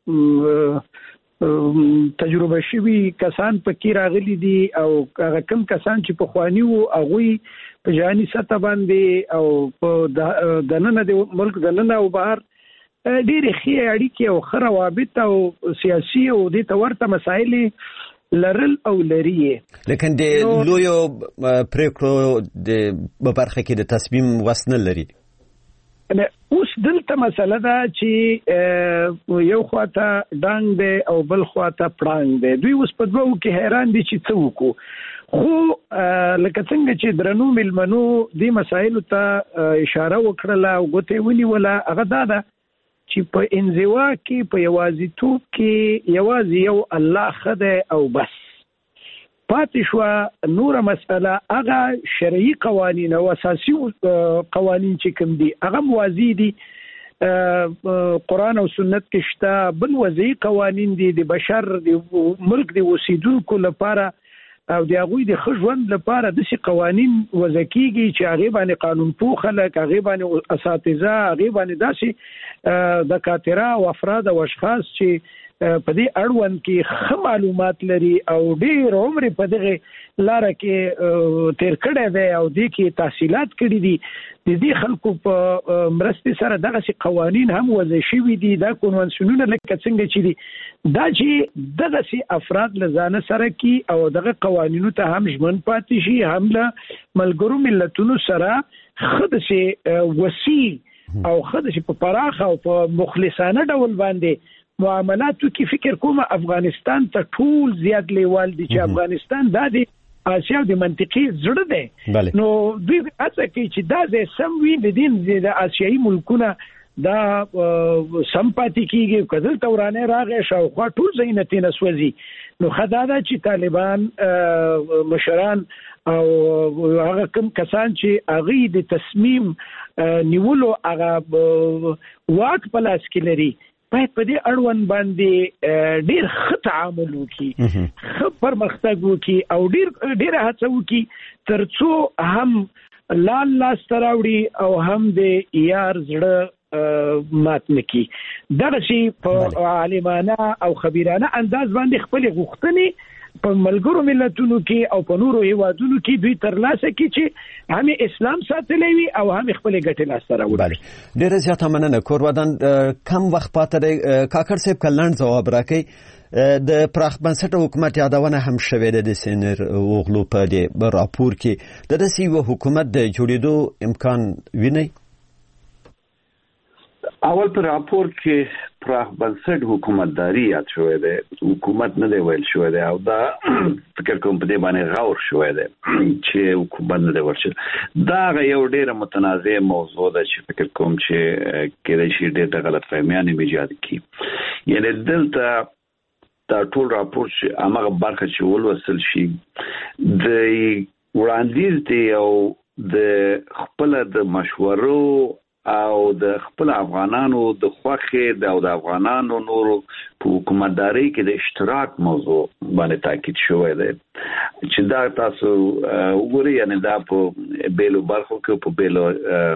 تجربه شوي کسان پکې راغلي دي او هغه کوم کسان چې پخوانی وو هغه په جهاني سطح باندې او په دننه د ملک دننه او بهر ډیر ښې اړیکې او ښه روابط او سیاسي او دې ته ورته مسایل لرل او لري. لیکن د لویو پریکړو د برخه کې د تصمیم وسنه لري. اوس دلته مسله ده چې یو خواته ډنګ دی او بل خواته پړانګ دی. دوی اوس په دوو کې حیران دي چې څه وکړو. خو لکه څنګه چې درنو ملمنو دې مسایلو ته اشاره وکړله او ګوتې ونیوله، هغه دا ده چې په انزوا کې په یوازیتوب کې یوازې یو الله خدای او بس. پاتې شو نور مسأله هغه شرعي قوانین او اساسي قوانین چې کوم دي هغه موازی دي، قرآن او سنت کې شته. بل وضعي قوانین دي د بشر د ملک د اوسیدونکو لپاره او د هغوی د ښه ژوند لپاره داسې قوانین وضع کېږي چې هغې باندې قانون پوه خلک، هغې باندې اساتذه، هغې باندې داسې دکاتره او افراد او اشخاص چې په دې اړوند کې ښه معلومات لري او ډېر عمر په دغه لاره کې تیر کړی دی او دې کې تحصیلات کړي دي. د دې خلکو په مرستې سره دغسې قوانین هم وضع شوي دي. دا کنوانسیونونه لکه څنګه چې دي دا چې دغسې افراد له ځانه سره کي او دغه قوانینو ته هم ژمن پاتې شي، هم له ملګرو ملتونو سره ښه داسې وسیع او ښه داسې په پراخه او په مخلصانه ډول باندې معاملاتو کې فکر کوم افغانستان ته ټول زیات لیوال دي چې افغانستان د آسیا د منطقي زړه دی نو دوی هڅه کوي چې دا د سم وي د دین د آسیایي ملکونه دا سم پاتې کیږي کله تورانه راغی شاوخوا ټول زینتینه سوځي نو خدادا چې طالبان مشران او هغه کوم کسان چې هغه د تصمیم نیولو هغه واک په لاس کې لري باید په دې اړوند باندې ډیر ښه تعامل وکړي ښه پرمختګ وکړي او ډیر هڅه وکړي ترڅو هم لاس تراوړي او هم د یار زړه مات نکي دغه شی په عالمانه او خبيرانه انداز باندې خپل غوښتنې په ملګرو ملتونو کې او په نورو هیوادونو کې دوی ترلاسه کړي چې هم اسلام ساتلی وي او هم خپل ګټې لاسته راوړي. ډیره زیاته مننه. کورودان کم وخت پاتې دی کاکړ صاحب کلند ځواب راکړي د پراخ بنسټه حکومت یادونه هم شوې ده د سینر اوغلو په دې راپور کې د داسې حکومت د جوړېدو امکان ویني. اول پر راپور کې پراخ بنسټ حکومتداري یاد شوې ده حکومت نه دی ویل شوې ده او دا فکر کوم په دې باندې غور شوې ده چې حکومت نه دی ویل شوې دا یو ډېر متنازع موضوع ده چې فکر کوم چې کله شي ډېر غلط فهمیانې میجاد کی یعنی دلته دا ټول راپور چې هغه برخه چې ولوسل شي د وړاندیز دی او د خپل د مشورو او د خپل افغانانو د خوخه د افغانانو نورو په حکومتداري کې د اشتراک موضوع باندې تاکید شوی دی چې دا تاسو وګورئ یعنی دا په بیلو برخو کې په بیلو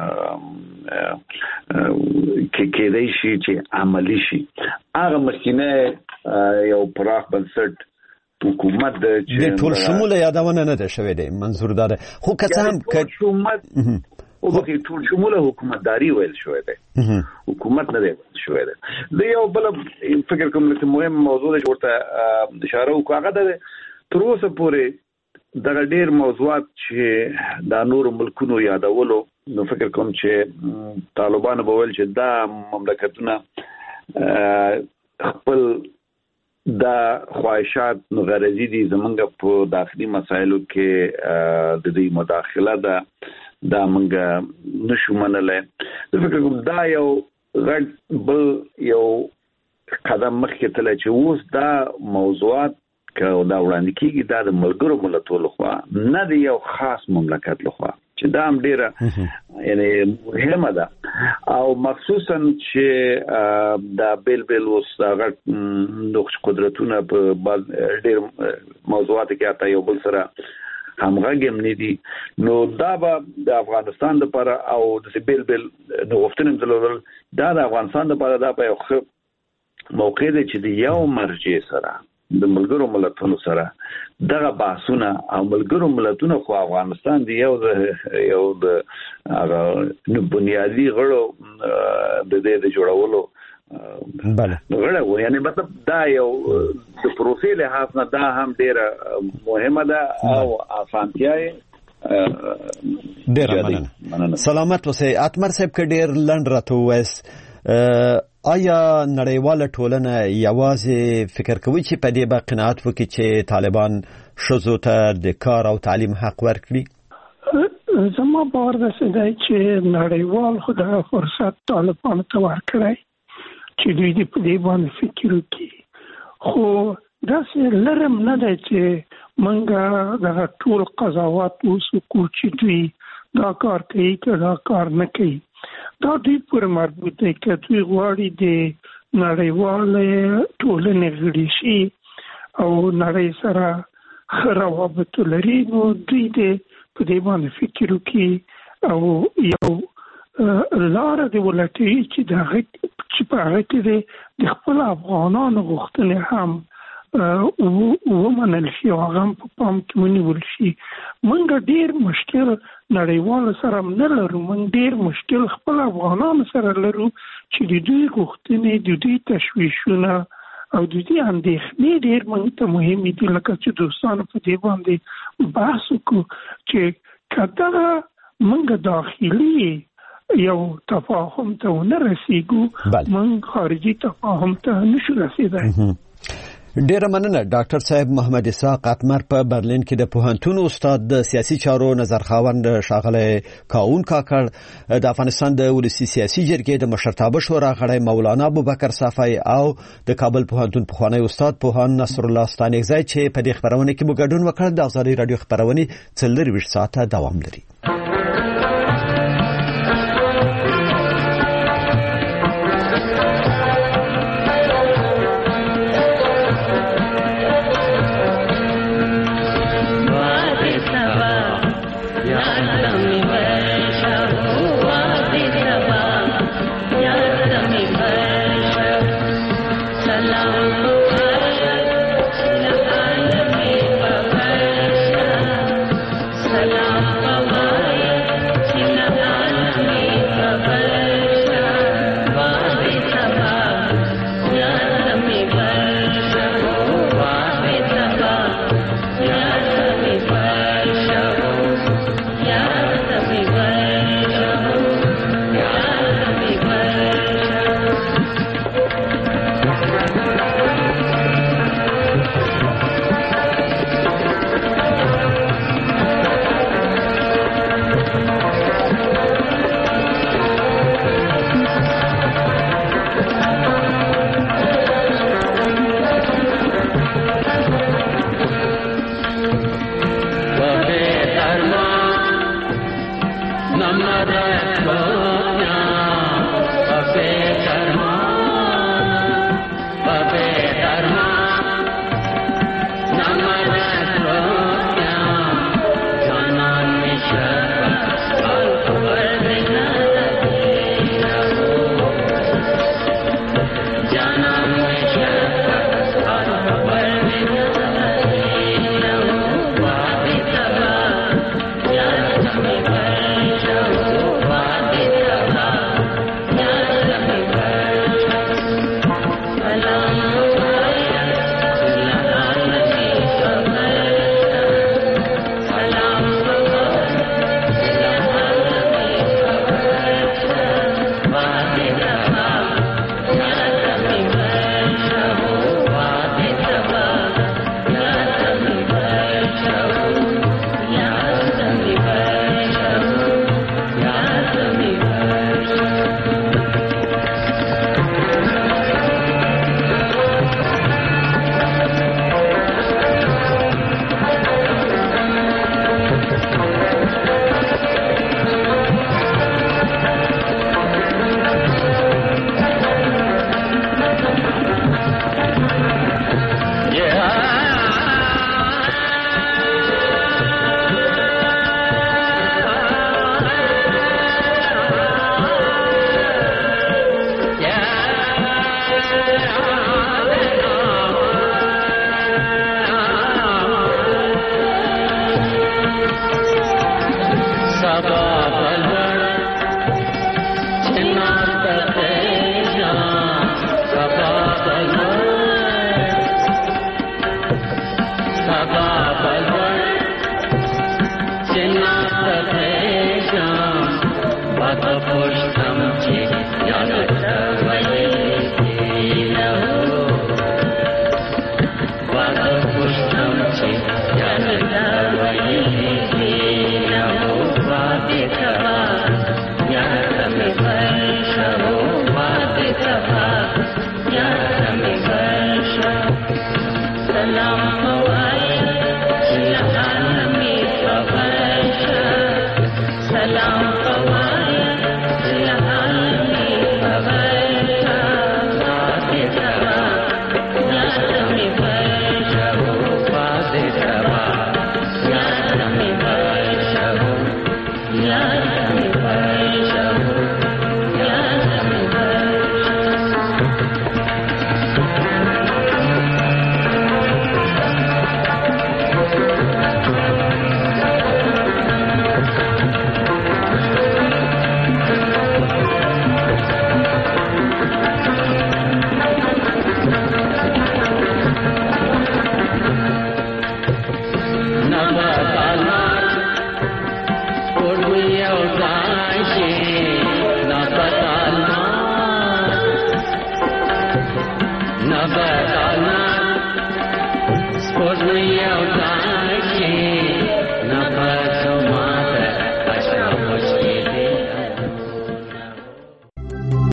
کې دی شي چې عملی شي هغه مخکینه یو پراخ بنسټ حکومت د ټول شموله یادونه نه ده شوی دی منظور دا ده خو که هم او به ټول شموله حکومتداري ویل شوې ده حکومت نه دی شوې ده د یو بل فکر کوم چې مهم موضوع ده ورته اشاره وکړه هغه ده تر اوسه پورې د ډېر موضوعات چې د نور ملکونو یادولو نو فکر کوم چې طالبان به ویل چې دا مملکتونه خپل دا خواهشات نو غرضی دي زمونږ په داخلي مسایلو کې د دې مداخله ده دا منګه نشو منلای د فکر کوم دا یو غټ بل یو قدم مخکې تل چې اوس دا موضوعات که دا وړاندې کیږي دا د ملګرو ملتونو لخوا نه دی یو خاص مملکت لخوا چې دا هم ډیره یعنی مهمه ده او مخصوصا چې دا بیل اوس غټ نقش قدرتونه په ډیر موضوعات کې اته یو بل سره همغږم نه دي نو دا به د افغانستان لپاره او د بیل نو غوښتنم دلول دا د افغانستان لپاره دا په یو موقع دی چې د یو مرجع سره د ملګرو ملتونو سره دغه بحثونه او ملګرو ملتونو خو افغانستان دی یو د هغه بنیادی غړو د دې جوړولو غړو یعنی مطلب دا یو د پروفیل لحاظ نه دا هم ډیره مهمه ده او اسانتیا ډیره مننه سلامت اوسئ اتمر صاحب کې ډیر لنډ راته وایس آیا نړیواله ټولنه یوازې فکر کوي چې په دې باندې قناعت وکړي چې طالبان ښځو ته د کار او تعلیم حق ورکړي زما باور ده چې نړیوال خدای فرصت طالبان ته ورکړي چې دوی دې په دې باندې فکر وکړي خو داسې لرم نه ده چې منګه دغه ټول قضاوت وسکو چې دوی دا کار کوي که دا کار نه کوي دا دوی پورې مربوط دی که دوی غواړي د نړیوالې ټولنې غړي شي او نړۍ سره ښه روابط لري نو دوی دې په دې باندې فکر وکړي او یو لاره دی ولټي چې په هغه کې د خپل افغانانو غوښتنې هم ومنل شي او هغه په پام کې ونیول شي موږ ډېر مشکل نړیوال سره نه لرو موږ ډېر مشکل خپل افغانانو سره لرو چې د دوی غوښتنې د دوی تشویشونه او د دې اندېښنې ډېر موږ ته مهمې دي لکه چې دوستانو په دې باندې بحث وکړو چې که دغه موږ داخلي یو تفاهم ته نه رسیدو من خارجي تفاهم ته نشو رسیدای. ډیره مننه ډاکټر صاحب محمد اسحاق قطمر په برلین کې د پوهنتون استاد د سیاسي چارو نظرخواند شاغله کاون کاکړ د افغانستان د ولسی سیاسي جرګې د مشرتابه شورا غړی مولانا ابوبکر صافی او د کابل پوهنتون پخوانی استاد پوهان نصر الله ستانکزی چې په دې خبرونه کې مو ګډون وکړ. د ازادي رادیو خبرونه 24 ساعته دوام لري.